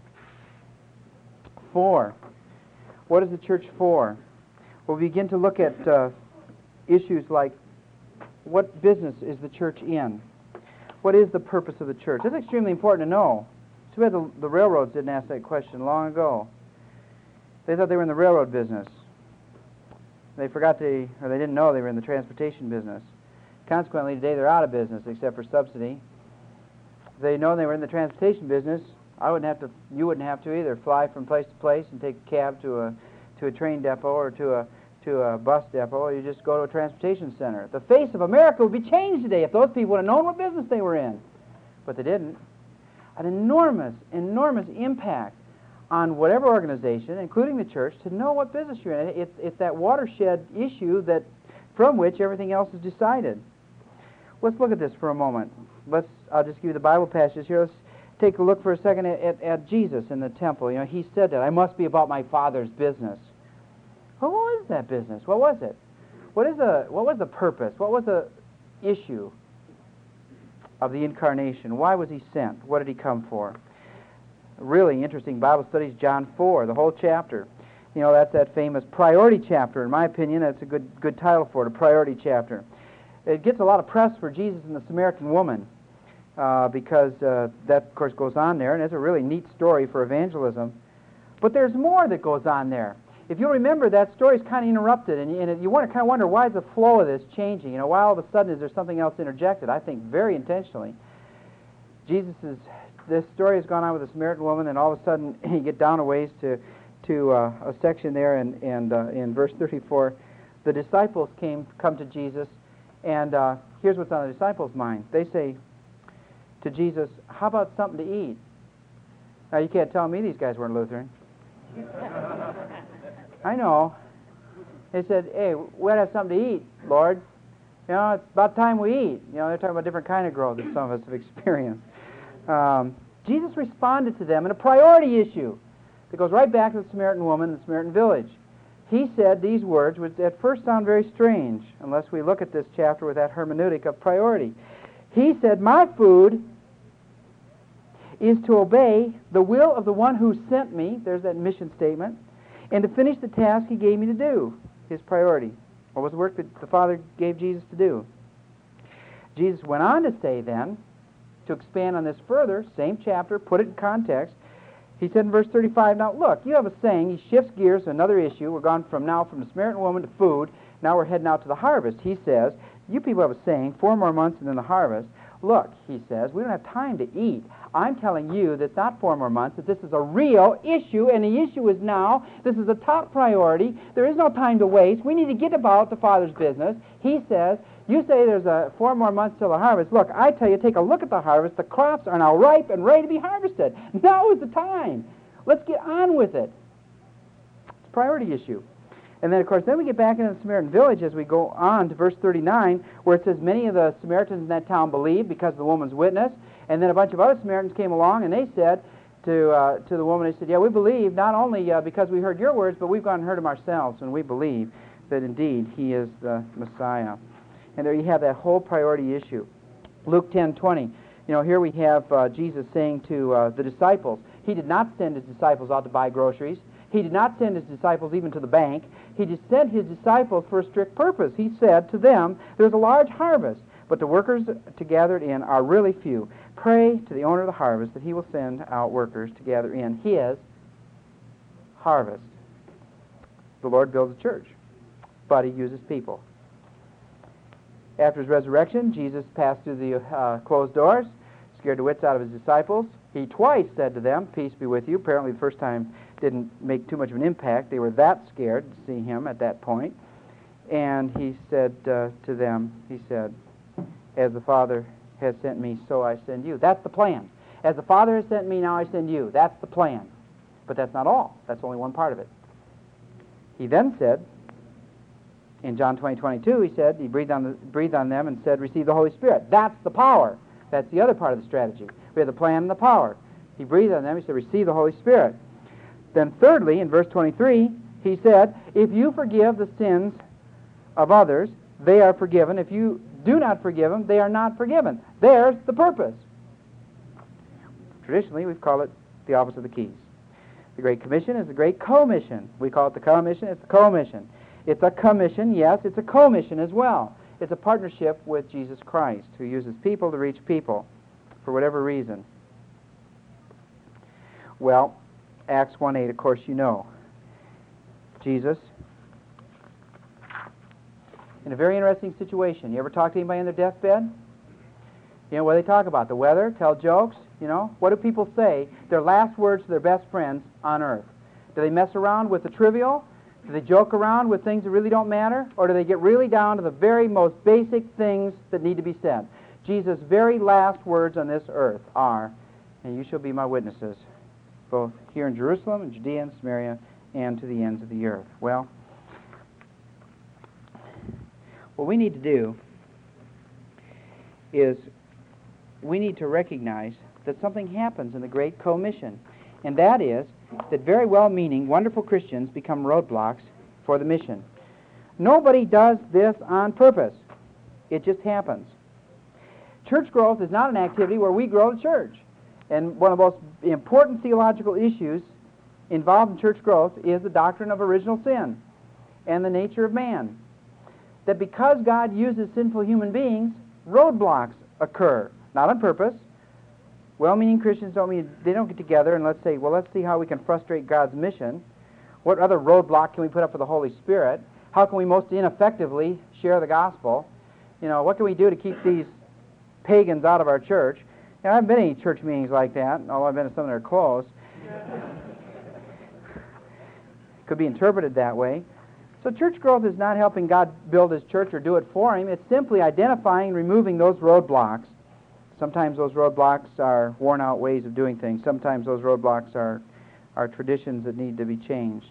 for? What is the church for? We'll begin to look at uh, issues like, what business is the church in? What is the purpose of the church? That's extremely important to know. Too bad the, the railroads didn't ask that question long ago. They thought they were in the railroad business. They forgot they, or they didn't know they were in the transportation business. Consequently, today they're out of business except for subsidy. If they know they were in the transportation business, I wouldn't have to, you wouldn't have to either, fly from place to place and take a cab to a to a train depot or to a to a bus depot. You just go to a transportation center. The face of America would be changed today if those people would have known what business they were in. But they didn't. An enormous, enormous impact on whatever organization, including the church, to know what business you're in. It's, it's that watershed issue that from which everything else is decided. Let's look at this for a moment. Let's. I'll just give you the Bible passages here. Let's take a look for a second at, at, at Jesus in the temple. You know, He said that, I must be about my Father's business. Well, what was that business? What was it? What is the, what was the purpose? What was the issue of the incarnation? Why was He sent? What did He come for? really interesting Bible studies, John four, the whole chapter. You know, that's that famous priority chapter. In my opinion, that's a good good title for it, a priority chapter. It gets a lot of press for Jesus and the Samaritan woman uh, because uh, that, of course, goes on there, and it's a really neat story for evangelism. But there's more that goes on there. If you remember, that story is kind of interrupted, and you, and you want to kind of wonder, why is the flow of this changing? You know, why all of a sudden is there something else interjected? I think very intentionally. Jesus is, this story has gone on with the Samaritan woman, and all of a sudden you get down a ways to to uh, a section there, and, and uh, in verse thirty-four, the disciples came come to Jesus, and uh, here's what's on the disciples' mind. They say to Jesus, how about something to eat? Now, you can't tell me these guys weren't Lutheran. I know. They said, hey, we ought to have something to eat, Lord. You know, it's about time we eat. You know, they're talking about a different kind of growth that some of us have experienced. Um, Jesus responded to them in a priority issue. It goes right back to the Samaritan woman in the Samaritan village. He said these words, which at first sound very strange, unless we look at this chapter with that hermeneutic of priority. He said, my food is to obey the will of the one who sent me, there's that mission statement, and to finish the task he gave me to do, his priority. What was the work that the Father gave Jesus to do? Jesus went on to say then, to expand on this further, same chapter, put it in context, he said in verse thirty-five, now look, you have a saying, he shifts gears to another issue. We're gone from now from the Samaritan woman to food. Now we're heading out to the harvest. He says, you people have a saying, four more months and then the harvest. Look, he says, we don't have time to eat. I'm telling you that it's not four more months, that this is a real issue, and the issue is now. This is a top priority. There is no time to waste. We need to get about the Father's business. He says, you say there's a four more months till the harvest. Look, I tell you, take a look at the harvest. The crops are now ripe and ready to be harvested. Now is the time. Let's get on with it. It's a priority issue. And then, of course, then we get back into the Samaritan village as we go on to verse thirty-nine, where it says, many of the Samaritans in that town believed because of the woman's witness. And then a bunch of other Samaritans came along, and they said to uh, to the woman, they said, yeah, we believe not only uh, because we heard your words, but we've gone and heard them ourselves, and we believe that indeed he is the Messiah. And there you have that whole priority issue. Luke ten twenty. You know, here we have uh, Jesus saying to uh, the disciples, he did not send his disciples out to buy groceries. He did not send his disciples even to the bank. He just sent his disciples for a strict purpose. He said to them, there's a large harvest, but the workers to gather it in are really few. Pray to the owner of the harvest that he will send out workers to gather in his harvest. The Lord builds a church, but he uses people. After his resurrection, Jesus passed through the uh, closed doors, scared the wits out of his disciples. He twice said to them, peace be with you. Apparently the first time didn't make too much of an impact. They were that scared to see him at that point. And he said uh, to them, he said, as the Father has sent me, so I send you. That's the plan. As the Father has sent me, now I send you. That's the plan. But that's not all. That's only one part of it. He then said, in John twenty twenty-two, he said, he breathed on, the, breathed on them and said, receive the Holy Spirit. That's the power. That's the other part of the strategy. We have the plan and the power. He breathed on them. He said, receive the Holy Spirit. Then thirdly, in verse twenty-three, he said, if you forgive the sins of others, they are forgiven. If you do not forgive them, they are not forgiven. There's the purpose. Traditionally, we've called it the office of the keys. The Great Commission is the Great Commission. We call it the Commission. It's the Commission. It's a commission, yes. It's a commission as well. It's a partnership with Jesus Christ, who uses people to reach people for whatever reason. Well, Acts one eight, of course, you know. Jesus, in a very interesting situation. You ever talk to anybody on their deathbed? You know, what do they talk about? The weather? Tell jokes? You know? What do people say? Their last words to their best friends on earth. Do they mess around with the trivial? Do they joke around with things that really don't matter? Or do they get really down to the very most basic things that need to be said? Jesus' very last words on this earth are, and you shall be my witnesses, both here in Jerusalem and Judea and Samaria and to the ends of the earth. Well, what we need to do is we need to recognize that something happens in the Great Commission, and that is that very well-meaning, wonderful Christians become roadblocks for the mission. Nobody does this on purpose. It just happens. Church growth is not an activity where we grow the church. And one of the most important theological issues involved in church growth is the doctrine of original sin and the nature of man. That because God uses sinful human beings, roadblocks occur, not on purpose. Well-meaning Christians don't mean they don't get together and let's say, well, let's see how we can frustrate God's mission. What other roadblock can we put up for the Holy Spirit? How can we most ineffectively share the gospel? You know, what can we do to keep these pagans out of our church? And I haven't been to any church meetings like that, although I've been to some that are closed. Could be interpreted that way. So church growth is not helping God build His church or do it for Him. It's simply identifying and removing those roadblocks. Sometimes those roadblocks are worn-out ways of doing things. Sometimes those roadblocks are, are traditions that need to be changed.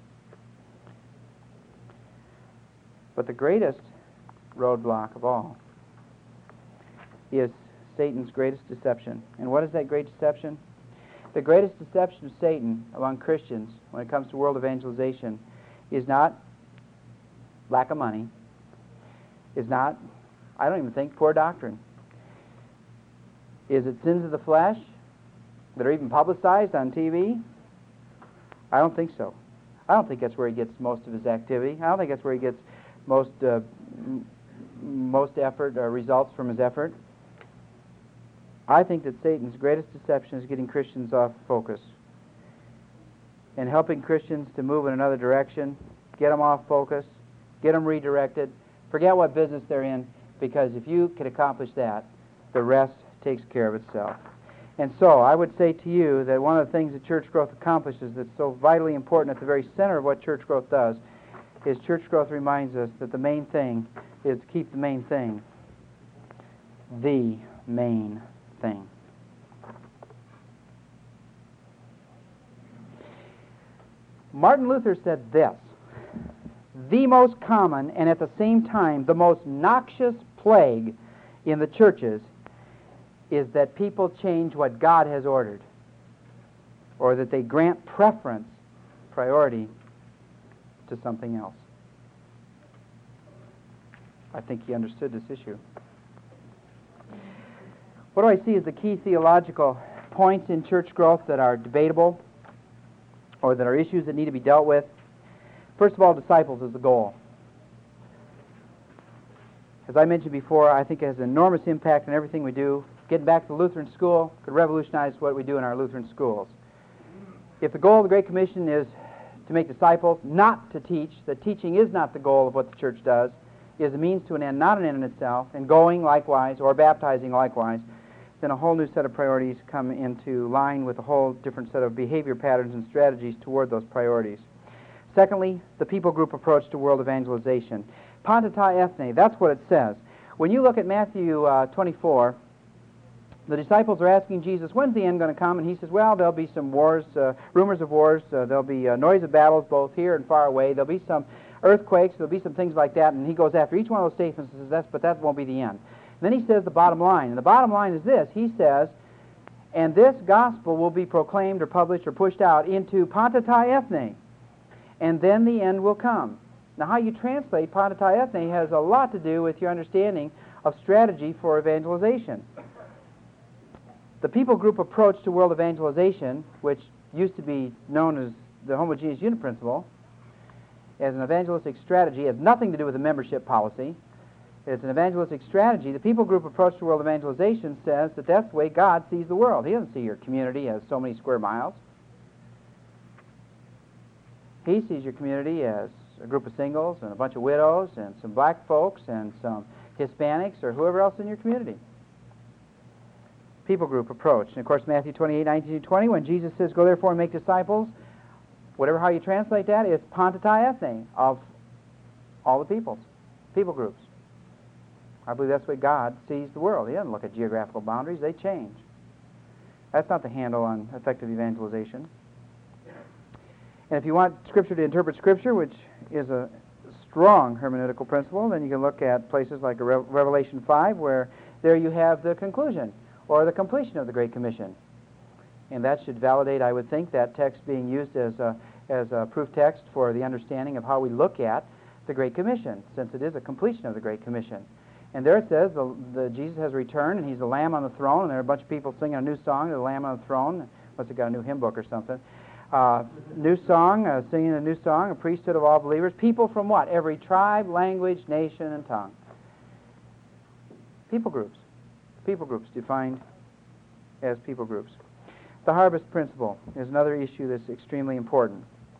But the greatest roadblock of all is Satan's greatest deception. And what is that great deception? The greatest deception of Satan among Christians when it comes to world evangelization is not lack of money, is not, I don't even think, poor doctrine. Is it sins of the flesh that are even publicized on T V? I don't think so. I don't think that's where he gets most of his activity. I don't think that's where he gets most uh, m- most effort, uh, results from his effort. I think that Satan's greatest deception is getting Christians off focus and helping Christians to move in another direction, get them off focus, get them redirected, forget what business they're in, because if you can accomplish that, the rest takes care of itself. And so I would say to you that one of the things that church growth accomplishes that's so vitally important at the very center of what church growth does is church growth reminds us that the main thing is to keep the main thing the main thing. Martin Luther said this: the most common and at the same time the most noxious plague in the churches is that people change what God has ordered, or that they grant preference, priority, to something else. I think he understood this issue. What do I see as the key theological points in church growth that are debatable, or that are issues that need to be dealt with? First of all, disciples is the goal. As I mentioned before, I think it has an enormous impact on everything we do. Getting back to the Lutheran school could revolutionize what we do in our Lutheran schools. If the goal of the Great Commission is to make disciples, not to teach, that teaching is not the goal of what the church does, is a means to an end, not an end in itself, and going likewise, or baptizing likewise, then a whole new set of priorities come into line with a whole different set of behavior patterns and strategies toward those priorities. Secondly, the people group approach to world evangelization. Pantatai ethne, that's what it says. When you look at Matthew uh, twenty-four, the disciples are asking Jesus, when's the end going to come? And he says, well, there'll be some wars, uh, rumors of wars, uh, there'll be uh, noise of battles both here and far away, there'll be some earthquakes, there'll be some things like that, and he goes after each one of those statements and says, that's, but that won't be the end. And then he says the bottom line, and the bottom line is this, he says, and this gospel will be proclaimed or published or pushed out into Pantatai ethne, and then the end will come. Now, how you translate Pantatai ethne has a lot to do with your understanding of strategy for evangelization. The people group approach to world evangelization, which used to be known as the homogeneous unit principle, as an evangelistic strategy, has nothing to do with a membership policy. It's an evangelistic strategy. The people group approach to world evangelization says that that's the way God sees the world. He doesn't see your community as so many square miles. He sees your community as a group of singles and a bunch of widows and some black folks and some Hispanics or whoever else in your community. People group approach. And of course, Matthew twenty-eight, nineteen to twenty, when Jesus says, go therefore and make disciples, whatever how you translate that, is Pantatai ethne, of all the peoples, people groups. I believe that's the way God sees the world. He doesn't look at geographical boundaries, they change. That's not the handle on effective evangelization. And if you want Scripture to interpret Scripture, which is a strong hermeneutical principle, then you can look at places like Revelation five, where there you have the conclusion or the completion of the Great Commission. And that should validate, I would think, that text being used as a, as a proof text for the understanding of how we look at the Great Commission, since it is a completion of the Great Commission. And there it says the, the Jesus has returned, and he's the Lamb on the throne, and there are a bunch of people singing a new song, the Lamb on the throne. Must have got a new hymn book or something. Uh, new song, uh, singing a new song, a priesthood of all believers. People from what? Every tribe, language, nation, and tongue. People groups. People groups defined as people groups. The harvest principle is another issue that's extremely important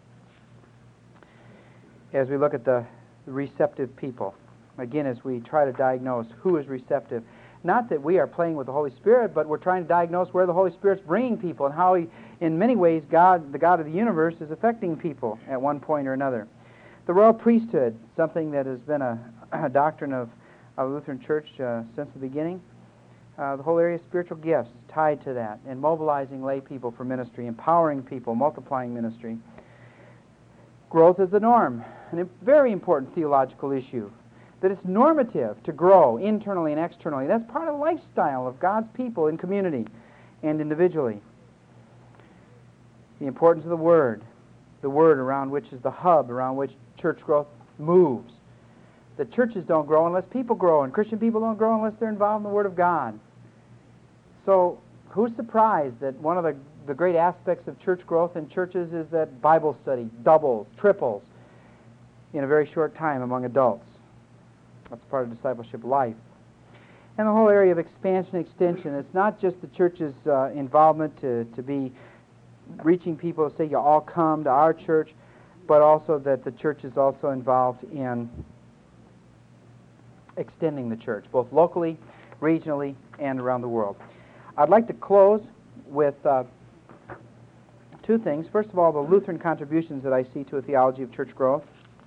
as we look at the receptive people. Again, as we try to diagnose who is receptive. Not that we are playing with the Holy Spirit, but we're trying to diagnose where the Holy Spirit's bringing people and how he, in many ways, God, the God of the universe, is affecting people at one point or another. The royal priesthood, something that has been a, a doctrine of, of Lutheran Church uh, since the beginning. Uh, the whole area of spiritual gifts tied to that, and mobilizing lay people for ministry, empowering people, multiplying ministry. Growth is the norm, and a very important theological issue. That it's normative to grow internally and externally. That's part of the lifestyle of God's people in community and individually. The importance of the Word, the Word around which is the hub, around which church growth moves. The churches don't grow unless people grow, and Christian people don't grow unless they're involved in the Word of God. So who's surprised that one of the, the great aspects of church growth in churches is that Bible study doubles, triples in a very short time among adults? That's part of discipleship life. And the whole area of expansion and extension. It's not just the church's uh, involvement to, to be reaching people to say, you all come to our church, but also that the church is also involved in extending the church, both locally, regionally, and around the world. I'd like to close with uh, two things. First of all, the Lutheran contributions that I see to a theology of church growth.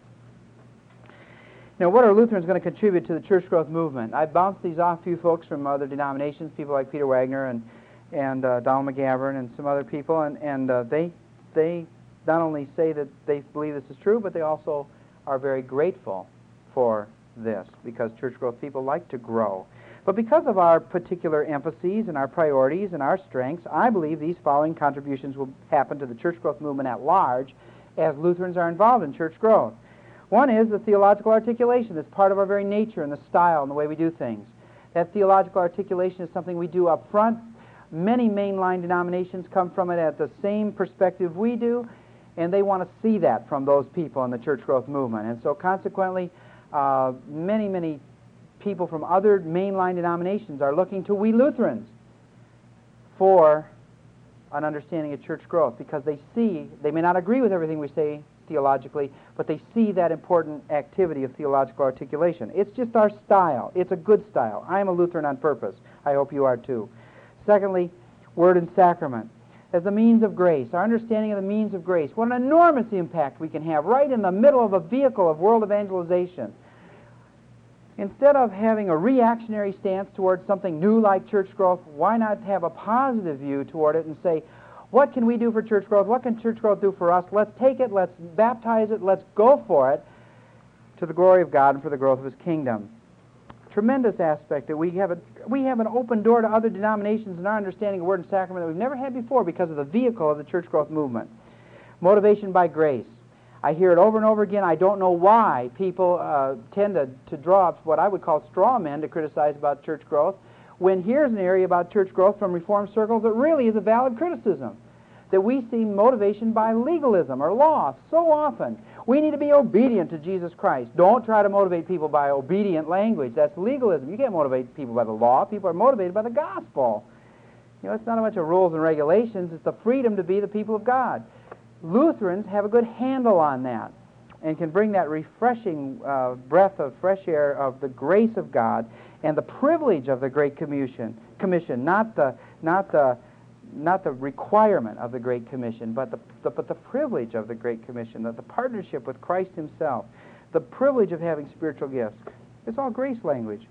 Now, what are Lutherans going to contribute to the church growth movement? I bounced these off a few folks from other denominations, people like Peter Wagner and and uh, Donald McGavran and some other people, and, and uh, they they not only say that they believe this is true, but they also are very grateful for this, because church growth people like to grow. But because of our particular emphases and our priorities and our strengths, I believe these following contributions will happen to the church growth movement at large as Lutherans are involved in church growth. One is the theological articulation. That's part of our very nature and the style and the way we do things. That theological articulation is something we do up front. Many mainline denominations come from it at the same perspective we do, and they want to see that from those people in the church growth movement. And so consequently, uh, many, many people from other mainline denominations are looking to we Lutherans for an understanding of church growth, because they see, they may not agree with everything we say theologically, but they see that important activity of theological articulation. It's just our style. It's a good style. I am a Lutheran on purpose. I hope you are too. Secondly, Word and Sacrament. As the means of grace, our understanding of the means of grace, what an enormous impact we can have right in the middle of a vehicle of world evangelization. Instead of having a reactionary stance towards something new like church growth, why not have a positive view toward it and say, what can we do for church growth? What can church growth do for us? Let's take it, let's baptize it, let's go for it to the glory of God and for the growth of His kingdom. Tremendous aspect that we have a, we have an open door to other denominations in our understanding of Word and Sacrament that we've never had before because of the vehicle of the church growth movement. Motivation by grace. I hear it over and over again. I don't know why people uh, tend to, to draw up what I would call straw men to criticize about church growth, when here's an area about church growth from Reformed circles that really is a valid criticism. That we see motivation by legalism or law so often. We need to be obedient to Jesus Christ. Don't try to motivate people by obedient language. That's legalism. You can't motivate people by the law. People are motivated by the gospel. You know, it's not a bunch of rules and regulations. It's the freedom to be the people of God. Lutherans have a good handle on that and can bring that refreshing uh, breath of fresh air of the grace of God and the privilege of the Great Commission, commission, not the not the not the requirement of the Great Commission, but the, the but the privilege of the Great Commission, the, the partnership with Christ Himself, the privilege of having spiritual gifts. It's all grace language.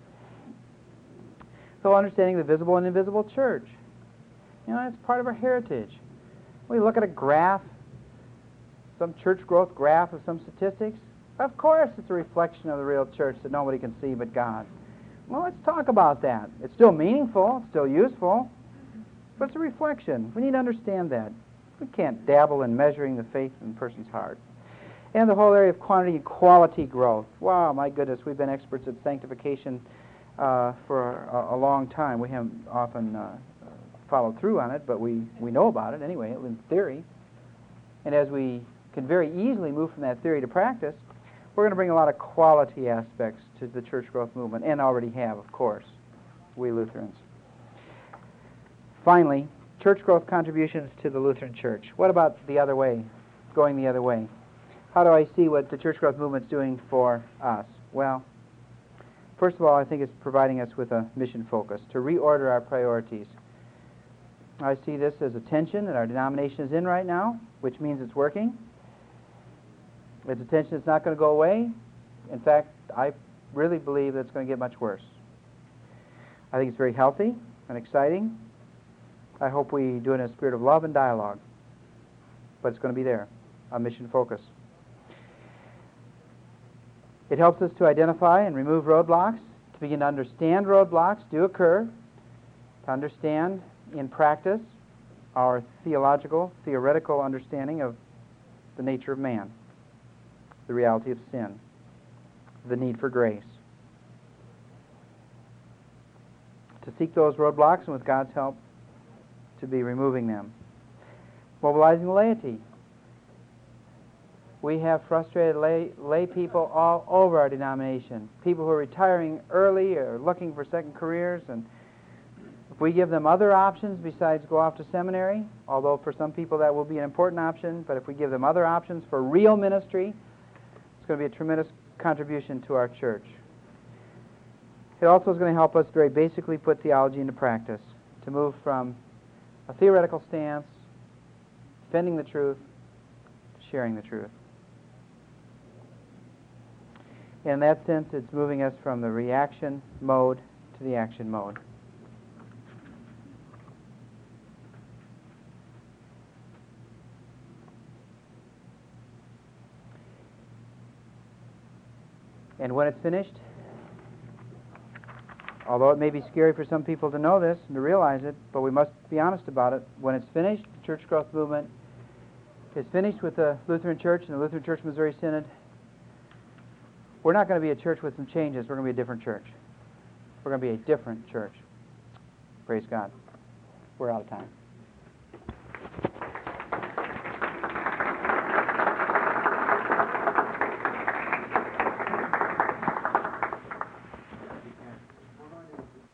So understanding the visible and invisible church, you know, it's part of our heritage. We look at a graph, some church growth graph of some statistics. Of course, it's a reflection of the real church that nobody can see but God. Well, let's talk about that. It's still meaningful, it's still useful, but it's a reflection. We need to understand that. We can't dabble in measuring the faith in a person's heart. And the whole area of quantity and quality growth. Wow, my goodness, we've been experts at sanctification uh, for a, a long time. We haven't often uh, followed through on it, but we, we know about it anyway, in theory. And as we can very easily move from that theory to practice, we're going to bring a lot of quality aspects to the church growth movement, and already have, of course, we Lutherans. Finally, church growth contributions to the Lutheran Church. What about the other way, going the other way? How do I see what the church growth movement's doing for us? Well, first of all, I think it's providing us with a mission focus, to reorder our priorities. I see this as a tension that our denomination is in right now, which means it's working. It's a tension that's not going to go away. In fact, I really believe that it's going to get much worse. I think it's very healthy and exciting. I hope we do it in a spirit of love and dialogue. But it's going to be there, a mission focus. It helps us to identify and remove roadblocks, to begin to understand roadblocks do occur, to understand in practice our theological, theoretical understanding of the nature of man, the reality of sin, the need for grace. To seek those roadblocks and with God's help to be removing them. Mobilizing the laity. We have frustrated lay, lay people all over our denomination, people who are retiring early or looking for second careers, and if we give them other options besides go off to seminary, although for some people that will be an important option, but if we give them other options for real ministry, it's going to be a tremendous contribution to our church. It also is going to help us very basically put theology into practice, to move from a theoretical stance, defending the truth, to sharing the truth. In that sense, it's moving us from the reaction mode to the action mode. And when it's finished, although it may be scary for some people to know this and to realize it, but we must be honest about it, when it's finished, the church growth movement is finished with the Lutheran Church and the Lutheran Church Missouri Synod. We're not going to be a church with some changes. We're going to be a different church. We're going to be a different church. Praise God. We're out of time.